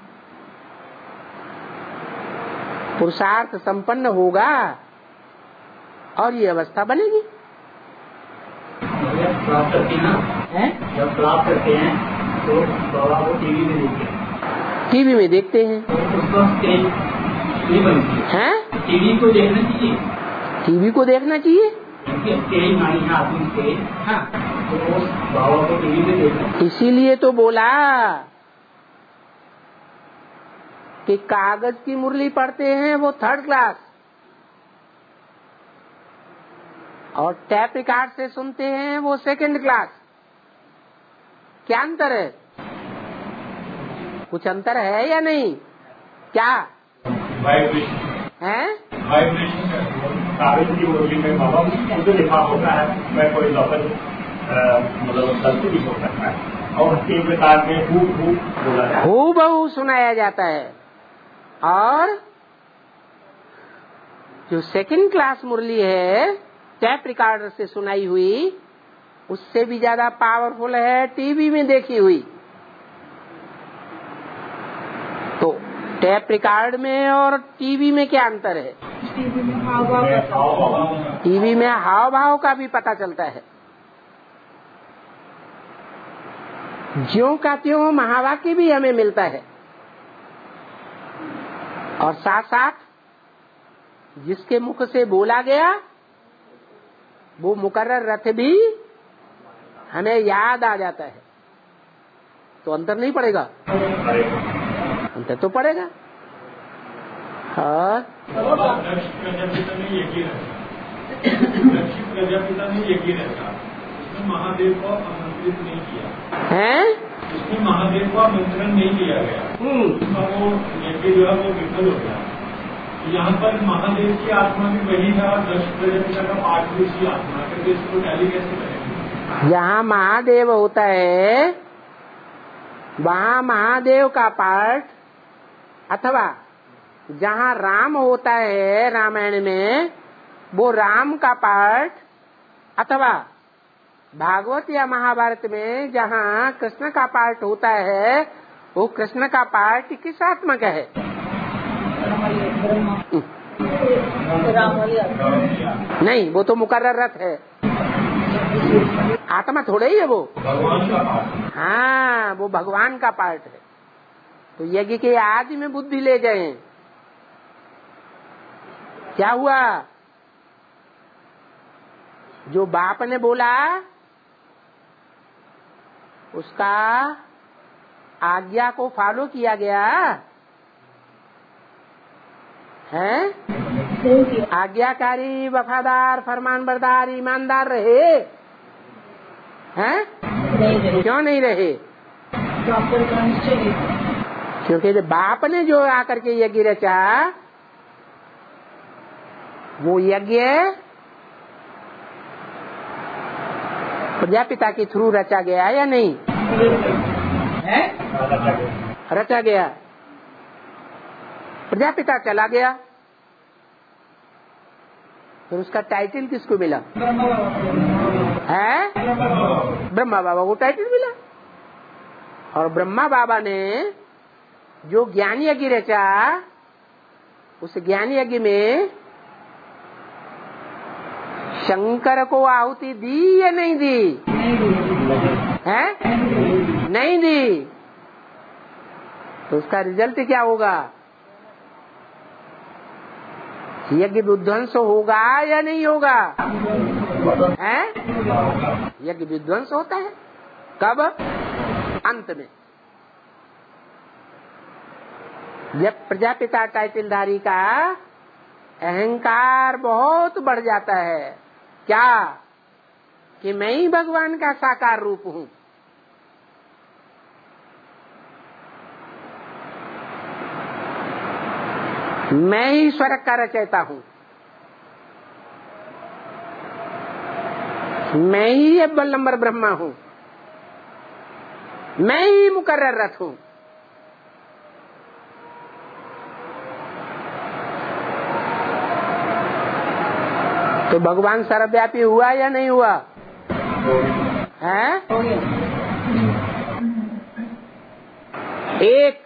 पुरुषार्थ संपन्न होगा और ये अवस्था बनेगी। प्राप्त करते हैं ना, जब प्राप्त करते हैं तो बाबा को टीवी में देखते हैं। टीवी में देखते हैं तो उसका स्टेज नहीं बनती है। टीवी को देखना चाहिए। टीवी को देखना चाहिए। स्टेज मानी है आत्मिक स्टेज। हाँ, तो बाबा को टीवी में देखना। इसीलिए तो बोला कि कागज की मुरली पढ़ते हैं वो थर्ड क्लास और टैप रिकॉर्ड से सुनते हैं वो सेकंड क्लास। क्या अंतर है? कुछ अंतर है या नहीं? क्या है? कागज की मुरली में बाबा मुझे लिखा होता है, मैं कोई लफज मतलब गलती भी हो सकता है और उसके प्रकार में हू हू बोला हू बहू सुनाया जाता है। और जो सेकंड क्लास मुरली है टैप रिकॉर्डर से सुनाई हुई, उससे भी ज्यादा पावरफुल है टीवी में देखी हुई। तो टैप रिकॉर्ड में और टीवी में क्या अंतर है? टीवी में हाव भाव टीवी में हाव भाव का भी पता चलता है। ज्यों का त्यों महावाक्य भी हमें मिलता है और साथ साथ जिसके मुख से बोला गया वो मुकर्रर रथ भी हमें याद आ जाता है। तो अंतर नहीं पड़ेगा? अंतर तो पड़ेगा। हाँ, प्रजापिता में यकीन रहता, उसमें महादेव को आमंत्रित नहीं किया है? उसमें महादेव को आमंत्रण नहीं किया गया। उसका वो यज्ञ जो है वो विफल हो गया। यहाँ पर महादेव की आत्मा भी वही था, दक्ष प्रजापिता का पाठ भी उसी आत्मा के, इसको टैली कैसे करेंगे? जहाँ महादेव होता है वहाँ महादेव का पाठ, अथवा जहाँ राम होता है रामायण में वो राम का पाठ, अथवा भागवत या महाभारत में जहाँ कृष्ण का पाठ होता है वो कृष्ण का पाठ किस आत्मा का है? नहीं, वो तो मुकर्रर रथ है, आत्मा थोड़े ही है वो। हाँ, वो भगवान का पाठ है। तो यज्ञ के आदि में बुद्धि ले गए। क्या हुआ? जो बाप ने बोला उसका आज्ञा को फॉलो किया गया है। आज्ञाकारी, वफादार, फरमानबरदार, ईमानदार रहे हैं? क्यों नहीं रहे? क्योंकि जब बाप ने जो आकर के यज्ञ रचा वो यज्ञ प्रजापिता के थ्रू रचा गया या नहीं? है? रचा गया। प्रजापिता चला गया, फिर उसका टाइटल किसको मिला? है ब्रह्मा बाबा को टाइटल मिला। और ब्रह्मा बाबा ने जो ज्ञान यज्ञ रचा, उस ज्ञान यज्ञ में शंकर को आहुति दी या नहीं दी? है? नहीं दी। तो उसका रिजल्ट क्या होगा? यज्ञ विध्वंस होगा या नहीं होगा? है? यज्ञ विध्वंस होता है कब? अंत में, जब प्रजापिता टाइटलधारी का अहंकार बहुत बढ़ जाता है, क्या कि मैं ही भगवान का साकार रूप हूँ। मैं ही स्वर्ग का रचयिता हूँ, मैं ही अव्वल नंबर ब्रह्मा हूँ, मैं ही मुकर्रर रथ हूँ। तो भगवान सर्वव्यापी हुआ या नहीं हुआ? है? एक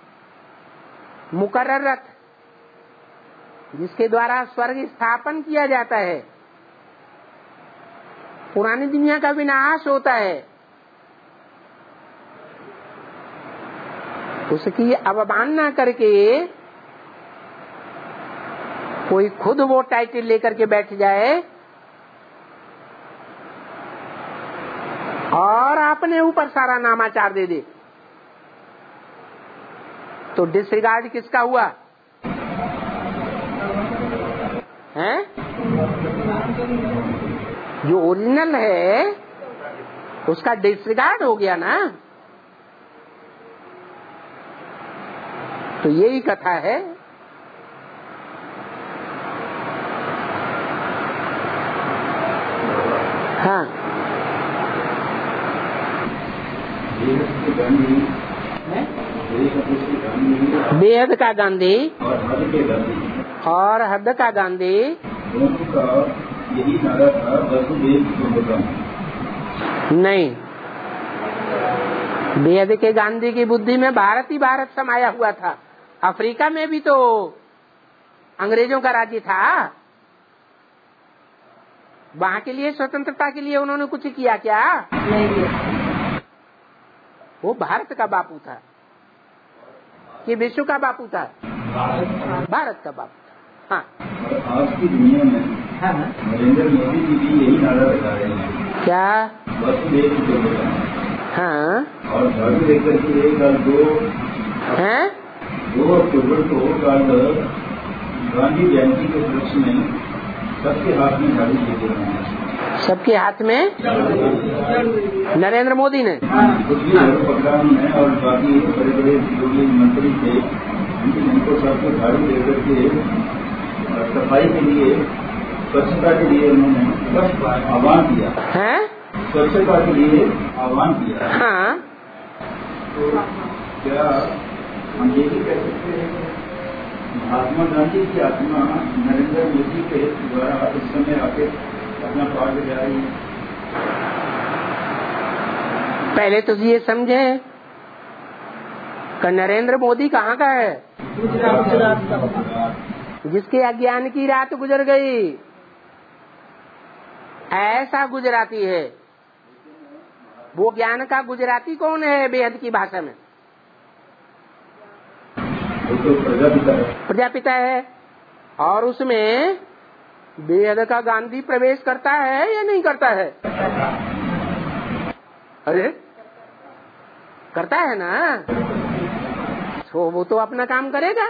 मुकर्रर रथ जिसके द्वारा स्वर्ग स्थापन किया जाता है, पुरानी दुनिया का विनाश होता है, उसकी अवमानना करके कोई खुद वो टाइटल लेकर के बैठ जाए और अपने ऊपर सारा नामाचार दे दे, तो डिसरिगार्ड किसका हुआ? है? जो ओरिजिनल है उसका डिसरिगार्ड हो गया ना। तो यही कथा है। हाँ, बेहद का गांधी और हद का गांधी यही नारा था, वसुदेव कुटुंबकम। नहीं, बेहद के गांधी की बुद्धि में भारत ही भारत समाया हुआ था। अफ्रीका में भी तो अंग्रेजों का राज्य था। वहाँ के लिए स्वतंत्रता के लिए उन्होंने कुछ किया क्या? नहीं। वो भारत का बापू था कि विश्व का बापू था? भारत का बापू था। हाँ, आज की दुनिया में नरेंद्र मोदी जी भी यही नारा लगा रहे हैं। क्या? वसुदेव कुटुंबकम। हाँ, और झाड़ू लेकर के कल दो हैं? दो अक्टूबर को कल गांधी जयंती के उपलक्ष्य में सबके हाथ में झाड़ू लेके रहे हैं। सबके हाथ में नरेंद्र मोदी ने कुछ भी झाड़ू पकड़ा है और बाकी बड़े बड़े जो भी मंत्री थे उनको सबको झाड़ू लेकर के सफाई के लिए, स्वच्छता के लिए उन्होंने आह्वान किया है। स्वच्छता के लिए आह्वान किया। हाँ, तो क्या हम ये भी कह सकते हैं महात्मा गांधी की आत्मा नरेंद्र मोदी के द्वारा इस समय आके अपना पाठ बजा रही है? पहले तो ये समझे कि नरेंद्र मोदी कहाँ का है? गुजरात का। जिसके अज्ञान की रात गुजर गई, ऐसा गुजराती है। वो ज्ञान का गुजराती कौन है बेहद की भाषा में? तो प्रजापिता है। प्रजापिता है। और उसमें बेहद का गांधी प्रवेश करता है या नहीं करता है? अरे करता है ना। तो वो तो अपना काम करेगा।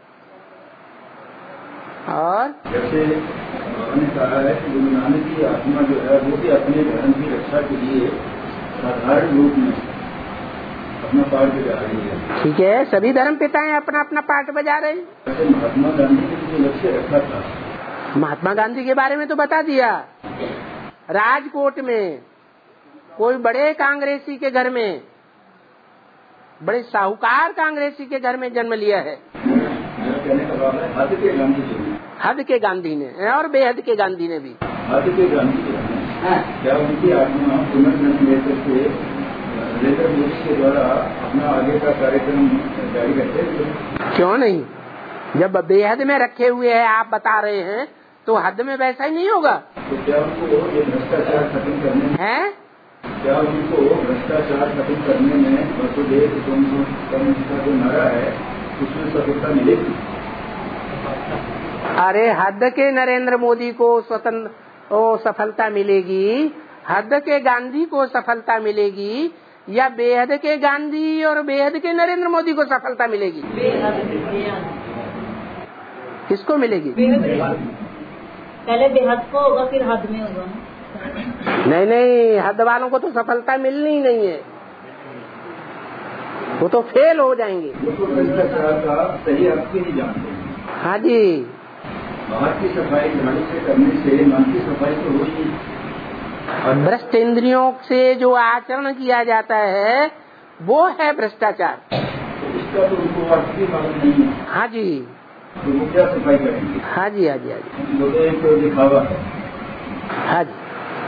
और जैसे उन्होंने कहा है कि गुरु नानक की आत्मा जो है वो भी अपने धर्म की रक्षा के लिए साधारण रूप में अपना पाठ बजा रही है। ठीक है, सभी धर्म पिताएं अपना अपना पाठ बजा रहे हैं। जैसे महात्मा गांधी ने जो लक्ष्य रखा था, महात्मा गांधी के बारे में तो बता दिया। राजकोट में कोई बड़े कांग्रेसी के घर में, बड़े साहूकार कांग्रेसी के घर में जन्म लिया है। कहने का भाव है हद के गांधी जी, हद के गांधी ने और बेहद के गांधी ने भी। हद के गांधी जी क्या उनकी आत्मा पुनर्जन्म लेकर के नरेंद्र मोदी के द्वारा अपना आगे का कार्यक्रम जारी करते हैं? क्यों नहीं? जब बेहद में रखे हुए हैं आप बता रहे हैं तो हद में वैसा ही नहीं होगा। तो क्या उनको ये भ्रष्टाचार खत्म करने में है? क्या उनको भ्रष्टाचार खत्म करने में वसुदेव कुटुंबकम का जो नारा है उसमें सफलता मिलेगी? अरे हद के नरेंद्र मोदी को स्वतंत्र ओ सफलता मिलेगी, हद के गांधी को सफलता मिलेगी, या बेहद के गांधी और बेहद के नरेंद्र मोदी को सफलता मिलेगी? किसको मिलेगी? पहले बेहद को होगा फिर हद में होगा। नहीं नहीं, हद वालों को तो सफलता मिलनी ही नहीं है, वो तो फेल हो जाएंगे। वो तो भ्रष्टाचार का सही अर्थ ही जानते हैं। हाँ जी, बाहर की सफाई झाड़ू से करने से मन की सफाई तो हो ही। और भ्रष्ट इंद्रियों से जो आचरण किया जाता है वो है भ्रष्टाचार। तो इसका तो उनको अर्थ भी मालूम नहीं है। हाँ जी, तो वो क्या सफाई करेंगे? हाँ जी, हाँ जी, हाँ जी, वो तो एक दिखावा है। हाँ जी।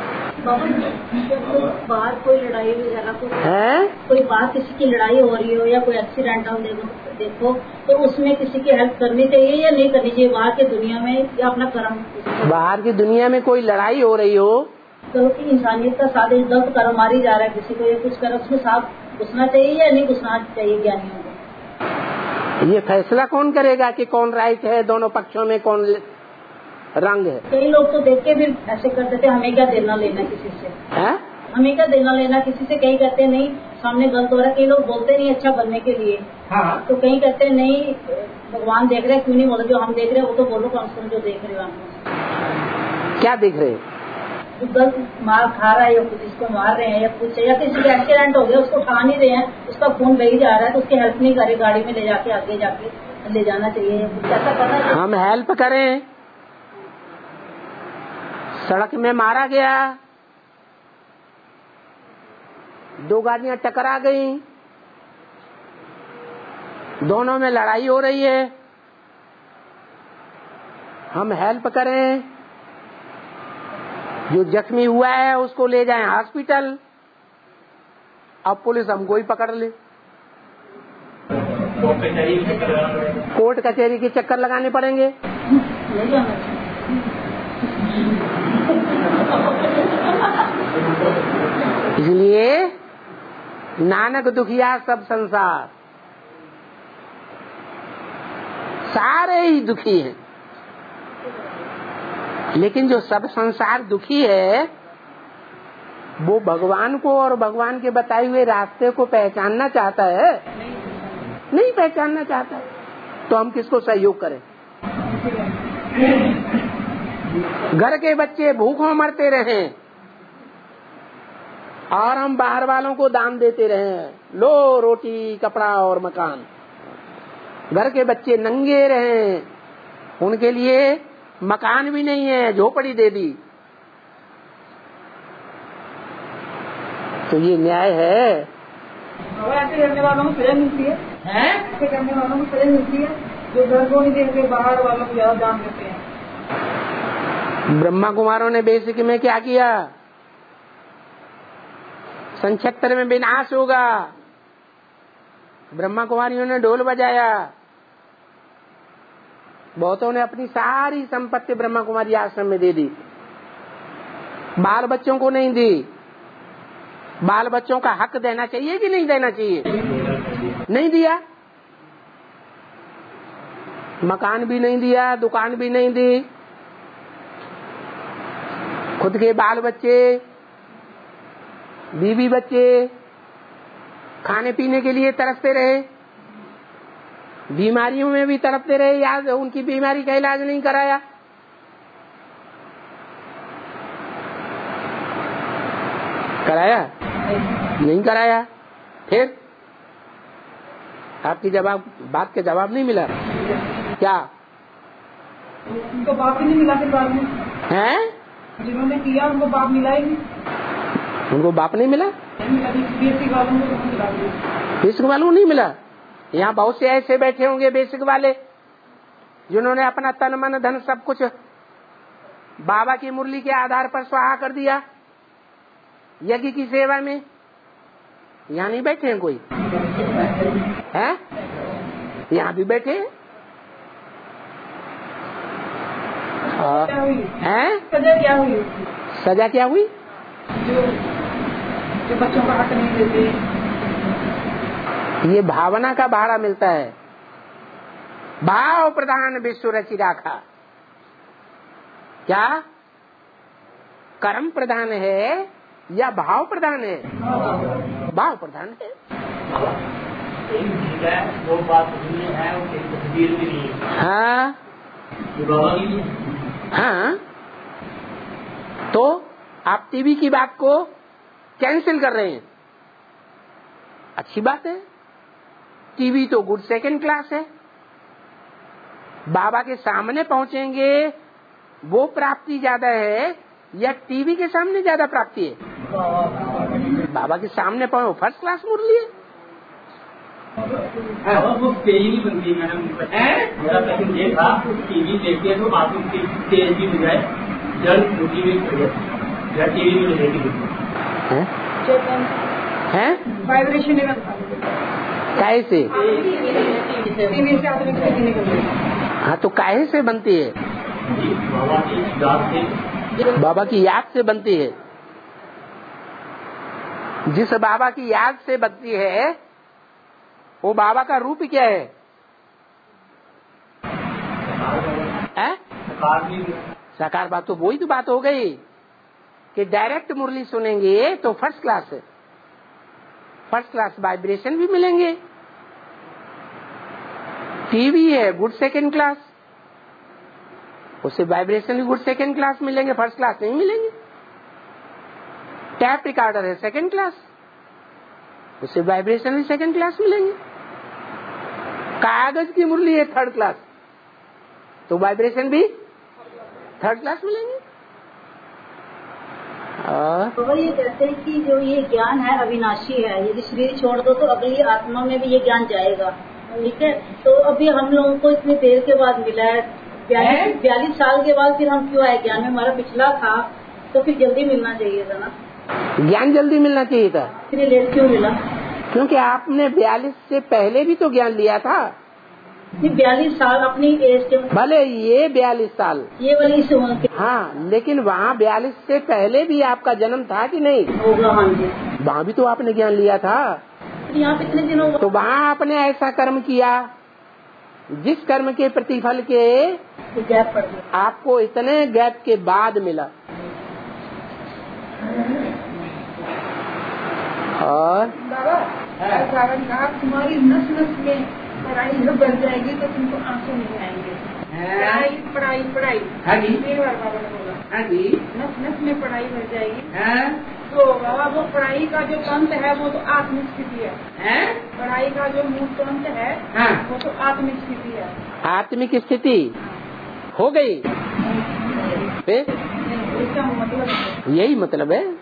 बाहर कोई लड़ाई वगैरह को है, कोई बाहर किसी की लड़ाई हो रही हो या कोई एक्सीडेंट हो देखो देखो तो उसमें किसी की हेल्प करनी चाहिए या नहीं करनी चाहिए? बाहर की दुनिया में या अपना कर्म? बाहर की दुनिया में कोई लड़ाई हो रही हो तो इंसानियत का साथ गलत कर्म मारी जा रहा है किसी को, या कुछ कर उसमें साथ घुसना चाहिए या नहीं घुसना चाहिए ज्ञानियों को? ये फैसला कौन करेगा कि कौन राइट है, दोनों पक्षों में कौन रंग है? कई लोग तो देख के फिर ऐसे करते थे, हमें क्या देना लेना किसी से, है? हमें क्या देना लेना किसी से। कहीं कहते नहीं सामने गलत हो रहा है, कई लोग बोलते नहीं अच्छा बनने के लिए। हाँ। तो कहीं कहते नहीं भगवान देख रहे हैं, क्यों नहीं बोले? जो हम देख रहे हैं वो तो बोलो कम से कम जो देख रहे हो हम। क्या देख रहे? गलत मार खा रहा है या कुछ इसको मार रहे हैं या कुछ, या किसी का एक्सीडेंट हो गया उसको उठा नहीं रहे हैं, उसका खून बही जा रहा है तो उसकी हेल्प नहीं करे, गाड़ी में ले जाके आगे जाके ले जाना चाहिए, ऐसा करना चाहिए। हम हेल्प करें। सड़क में मारा गया, दो गाड़ियां टकरा गई, दोनों में लड़ाई हो रही है, हम हेल्प करें। जो जख्मी हुआ है उसको ले जाएं हॉस्पिटल, अब पुलिस हमको ही पकड़ ले, कोर्ट कचहरी के चक्कर लगाने पड़ेंगे। इसलिए नानक दुखिया सब संसार, सारे ही दुखी हैं, लेकिन जो सब संसार दुखी है वो भगवान को और भगवान के बताए हुए रास्ते को पहचानना चाहता है, नहीं पहचानना चाहता, तो हम किसको सहयोग करें? घर के बच्चे भूखों मरते रहे और हम बाहर वालों को दान देते रहे, लो रोटी कपड़ा और मकान। घर के बच्चे नंगे रहे, उनके लिए मकान भी नहीं है, झोपड़ी दे दी, तो ये न्याय है? ऐसे करने वालों को सजा मिलती है, ऐसे करने वालों को सजा मिलती है जो घर को नहीं देखते, बाहर वालों को ज्यादा दान देते हैं। ब्रह्मा कुमारों ने बेसिक में क्या किया? संक्षेत्र में विनाश होगा, ब्रह्मा कुमारियों ने ढोल बजाया, बहुतों ने अपनी सारी संपत्ति ब्रह्मा कुमारी आश्रम में दे दी, बाल बच्चों को नहीं दी। बाल बच्चों का हक देना चाहिए कि नहीं देना चाहिए? नहीं दिया, मकान भी नहीं दिया, दुकान भी नहीं दी, खुद के बाल बच्चे बीवी बच्चे खाने पीने के लिए तरसते रहे, बीमारियों में भी तरसते रहे, याद उनकी बीमारी का इलाज नहीं कराया। कराया? नहीं कराया। फिर आपकी जवाब बात के जवाब नहीं मिला क्या? उनको बाप ही नहीं मिला फिर बाद में, हैं? जिन्होंने किया उनको बाप मिला ही नहीं। उनको बाप नहीं मिला, बेसिक वालों को तो मिला। बेसिक वालों को नहीं मिला। यहाँ बहुत से ऐसे बैठे होंगे बेसिक वाले जिन्होंने अपना तन मन धन सब कुछ बाबा की मुरली के आधार पर स्वाहा कर दिया यज्ञ की सेवा में। यहाँ नहीं बैठे हैं कोई, हैं? यहाँ भी बैठे हैं। हैं? सजा क्या हुई? सजा क्या हुई? जो जो बच्चों का हक नहीं देते, ये भावना का भाड़ा मिलता है। भाव प्रधान विश्व रचि राखा। क्या कर्म प्रधान है या भाव प्रधान है? भाव प्रधान है। वो बात नहीं है, वो तस्वीर भी नहीं है। हाँ हाँ, तो आप टीवी की बात को कैंसिल कर रहे हैं। अच्छी बात है, टीवी तो गुड सेकंड क्लास है। बाबा के सामने पहुंचेंगे वो प्राप्ति ज्यादा है या टीवी के सामने ज्यादा प्राप्ति है? बाबा के सामने पहुंचे फर्स्ट क्लास मुरली है। वो तेज नहीं बनती मैडम। मेरा प्रश्न ये था, टीवी देखते हैं तो बाथरूम की तेज भी हो जाए, जल मुरली भी जल टीवी भी मिलेगी है वाइब्रेशन कैसे? टीवी से आत्मिक स्थिति निकल रही। हाँ, तो काहे से बनती है? बाबा की याद से। बाबा की याद से बनती है। जिस बाबा की याद से बनती है वो बाबा का रूप क्या है? है? साकार बात तो वही तो बात हो गई कि डायरेक्ट मुरली सुनेंगे तो फर्स्ट क्लास है, फर्स्ट क्लास वाइब्रेशन भी मिलेंगे। टीवी है गुड सेकंड क्लास, उससे वाइब्रेशन भी गुड सेकंड क्लास मिलेंगे, फर्स्ट क्लास नहीं मिलेंगे। टैप रिकॉर्डर है सेकंड क्लास, उससे वाइब्रेशन भी सेकंड क्लास मिलेंगे। कागज की मुरली है थर्ड क्लास, तो वाइब्रेशन भी थर्ड क्लास मिलेंगे। और तो ये कहते हैं कि जो ये ज्ञान है अविनाशी है, यदि शरीर छोड़ दो तो अगली आत्मा में भी ये ज्ञान जाएगा। ठीक है, तो अभी हम लोगों को इतनी देर के बाद मिला है, बयालीस बयालीस साल के बाद, फिर हम क्यों आए? ज्ञान में हमारा पिछला था तो फिर जल्दी मिलना चाहिए था ना। ज्ञान जल्दी मिलना चाहिए था, फिर ये लेट क्यों मिला? क्योंकि आपने बयालीस से पहले भी तो ज्ञान लिया था। बयालीस साल अपनी एज के, भले ये बयालीस साल ये वाली इस उम्र के, हाँ, लेकिन वहाँ बयालीस से पहले भी आपका जन्म था कि नहीं? होगा। हाँ जी, वहाँ भी तो आपने ज्ञान लिया था। यहाँ कितने दिनों तो वहाँ आपने ऐसा कर्म किया जिस कर्म के प्रतिफल के गैप पड़ गया, आपको इतने गैप के बाद मिला। और बाबा ऐसा कहा तुम्हारी नस नस में पढ़ाई जब बढ़ जाएगी तो तुमको आंसू नहीं आएंगे। पढ़ाई पढ़ाई पढ़ाई तीन बार बाबा ने बोला। नस नस में पढ़ाई बढ़ जाएगी तो बाबा वो पढ़ाई का जो अंत है वो तो आत्मिक स्थिति है। पढ़ाई का जो मूल अंत है वो तो आत्मिक स्थिति है। आत्मिक स्थिति हो गई, इसका मतलब यही मतलब है।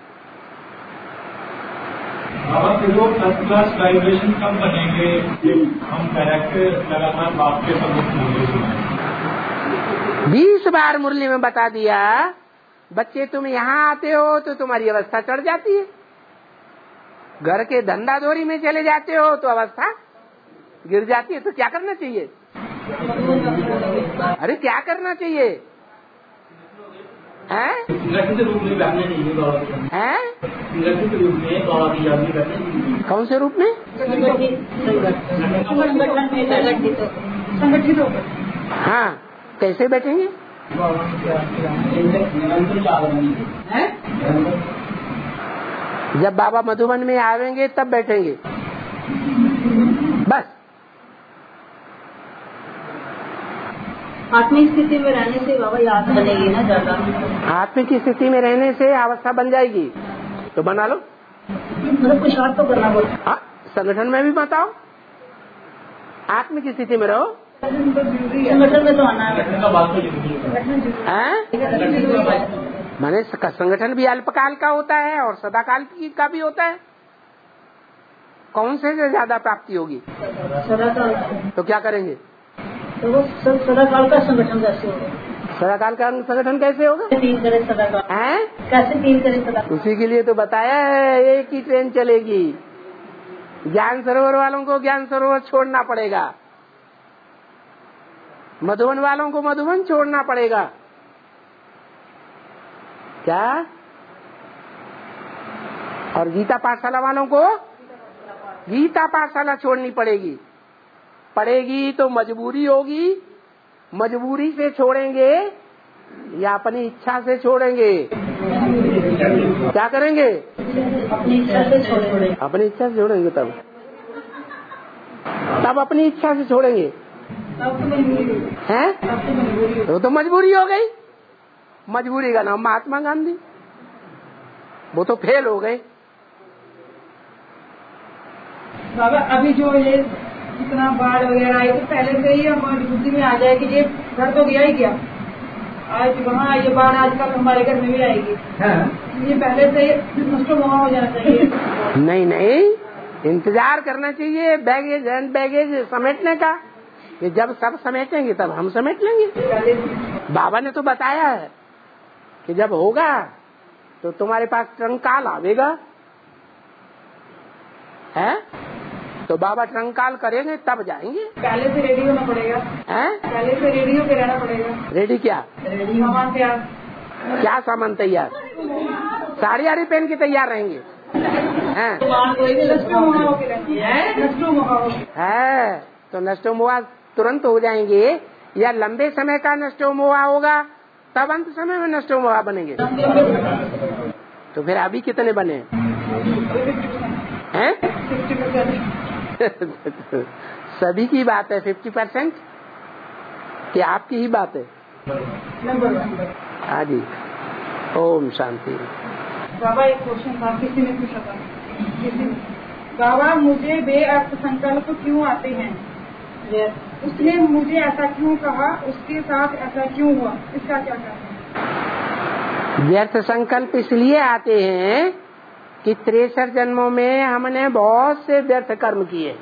फर्स्ट क्लास वाइब्रेशन कब बनेंगे? हम कैरेक्टर लगातार बाप के सब बीस बार मुरली में बता दिया, बच्चे तुम यहाँ आते हो तो तुम्हारी अवस्था चढ़ जाती है, घर के धंधा दौरी में चले जाते हो तो अवस्था गिर जाती है। तो क्या करना चाहिए? अरे क्या करना चाहिए? हैं? रूप में बैठना चाहिए बाबा के, हैं? रूप में बाबा की याद करना चाहिए। कौन से रूप में? संगठित होकर। हाँ, कैसे बैठेंगे? जब बाबा मधुबन में आवेंगे तब बैठेंगे बस। आत्मिक स्थिति में रहने से बाबा याद बनेगी ना ज्यादा। आत्मिक स्थिति में रहने से अवस्था बन जाएगी, तो बना लो। मतलब कुछ और तो करना पड़ेगा। हाँ, संगठन में भी बताओ, आत्मिक स्थिति में रहो। संगठन में तो आना है, बात तो जरूरी है। हैं? माने संगठन भी अल्पकाल का होता है और सदाकाल का भी होता है। कौन से से ज्यादा प्राप्ति होगी? सदाकाल। तो क्या करेंगे? तो वो सदाकाल का संगठन कैसे होगा? सदाकाल का संगठन कैसे होगा? तीन करे सदाकाल है? कैसे तीन करे सदाकाल? उसी के लिए तो बताया है एक ही ट्रेन चलेगी। ज्ञान सरोवर वालों को ज्ञान सरोवर छोड़ना पड़ेगा, मधुबन वालों को मधुबन छोड़ना पड़ेगा। क्या? और गीता पाठशाला वालों को गीता पाठशाला छोड़नी पड़ेगी। पड़ेगी तो मजबूरी होगी, मजबूरी से छोड़ेंगे या अपनी इच्छा से छोड़ेंगे? क्या करेंगे? अपनी इच्छा से छोड़ेंगे। अपनी इच्छा से छोड़ेंगे तब तब अपनी इच्छा से छोड़ेंगे हैं? तो तो मजबूरी हो गई। मजबूरी का नाम महात्मा गांधी, वो तो फेल हो गए। बाबा अभी जो ये इतना बाढ़ वगैरह आई तो पहले से ही हमारी बुद्धि में आ जाए कि ये घर तो गया ही गया, आज वहाँ ये बाढ़ आजकल हमारे घर में भी आएगी। हाँ। ये पहले से नष्ट वहाँ हो जाना चाहिए। नहीं नहीं, इंतजार करना चाहिए बैगेज एंड बैगेज समेटने का। ये जब सब समेटेंगे तब हम समेट लेंगे। बाबा ने तो बताया है कि जब होगा तो तुम्हारे पास ट्रंकाल आवेगा, है? तो बाबा ट्रंकाल करेंगे तब जाएंगे। पहले से रेडी होना पड़ेगा। हैं? पहले से रेडियो पे रहना पड़ेगा। रेडी क्या? रेडी सामान तैयार। क्या सामान तैयार? साड़ी आड़ी पहन के तैयार रहेंगे हैं? है तो नष्टो मोहा तुरंत हो जाएंगे या लंबे समय का नष्टो मोहा होगा तब अंत समय में नष्टो मोहा बनेंगे। तो फिर अभी कितने बने हैं? सभी की बात है फिफ्टी परसेंट कि आपकी ही बात है? हाँ जी। ओम शांति। बाबा एक क्वेश्चन था, किसी ने पूछा था, किसी ने बाबा मुझे बेअर्थ संकल्प क्यों आते हैं? उसने मुझे ऐसा क्यों कहा, उसके साथ ऐसा क्यों हुआ, इसका क्या कहना है? व्यर्थ संकल्प इसलिए आते हैं कि तिरसठ जन्मों में हमने बहुत से व्यर्थ कर्म किए,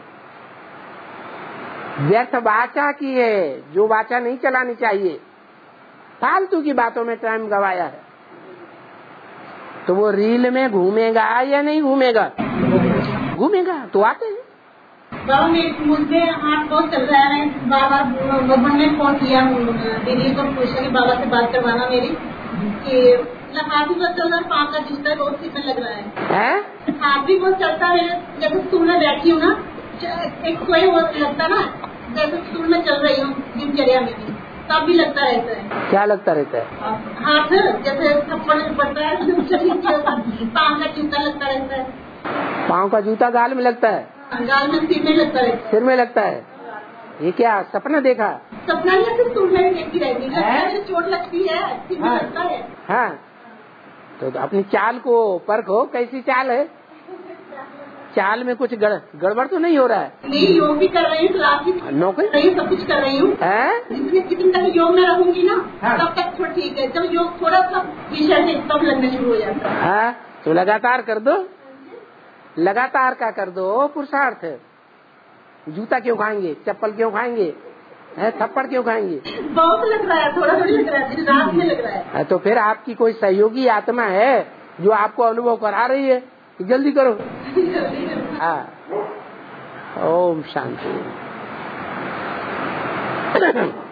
व्यर्थ वाचा की है जो वाचा नहीं चलानी चाहिए, फालतू की बातों में टाइम गवाया है। तो वो रील में घूमेगा या नहीं घूमेगा? घूमेगा तो आते हैं। बाबा मुझे हाथ बहुत चल रहा है, बाबा भगवान ने फोन किया दीदी को पूछा कि बाबा से बात करवाना मेरी, कि हाथ भी बहुत चल रहा है, पाँव का जूता बहुत सीखने लग रहा है, है? हाथ भी बहुत चलता है। जैसे स्टूल में बैठी हूँ ना, एक कोई वो लगता है ना, जैसे स्टूल में चल रही हूँ दिनचर्या में भी, तब भी लगता रहता है। क्या लगता रहता है? हाथ जैसे थप्पड़ पड़ता है, पाँव का जूता लगता रहता है। पाँव का जूता गाल में लगता है? गाल में सिर में लगता है। सिर में लगता है? ये क्या सपना देखा? सपना नहीं, सिर्फ स्टूल में देखती रहती है, चोट लगती है, सिर में लगता है। हाँ, तो, तो अपनी चाल को परखो, कैसी चाल है? चाल में कुछ गड़, गड़बड़ तो नहीं हो रहा है? नहीं, योग भी कर रही हूँ, क्लास भी नौकरी सब कुछ कर रही हूँ। जितने तक योग में रहूंगी ना, हाँ। तब तक थोड़ा ठीक है। जब योग थोड़ा सा विषय से तब लगने शुरू हो जाता है। हाँ, तो लगातार कर दो, लगातार का कर दो पुरुषार्थ। जूता क्यों खाएंगे, चप्पल क्यों खाएंगे, है थप्पड़ क्यों खाएंगे? बहुत लग रहा है, थोड़ा थोड़ी लग रहा है, रात में लग रहा है। तो फिर आपकी कोई सहयोगी आत्मा है जो आपको अनुभव करा रही है, जल्दी करो। हाँ, ओम शांति।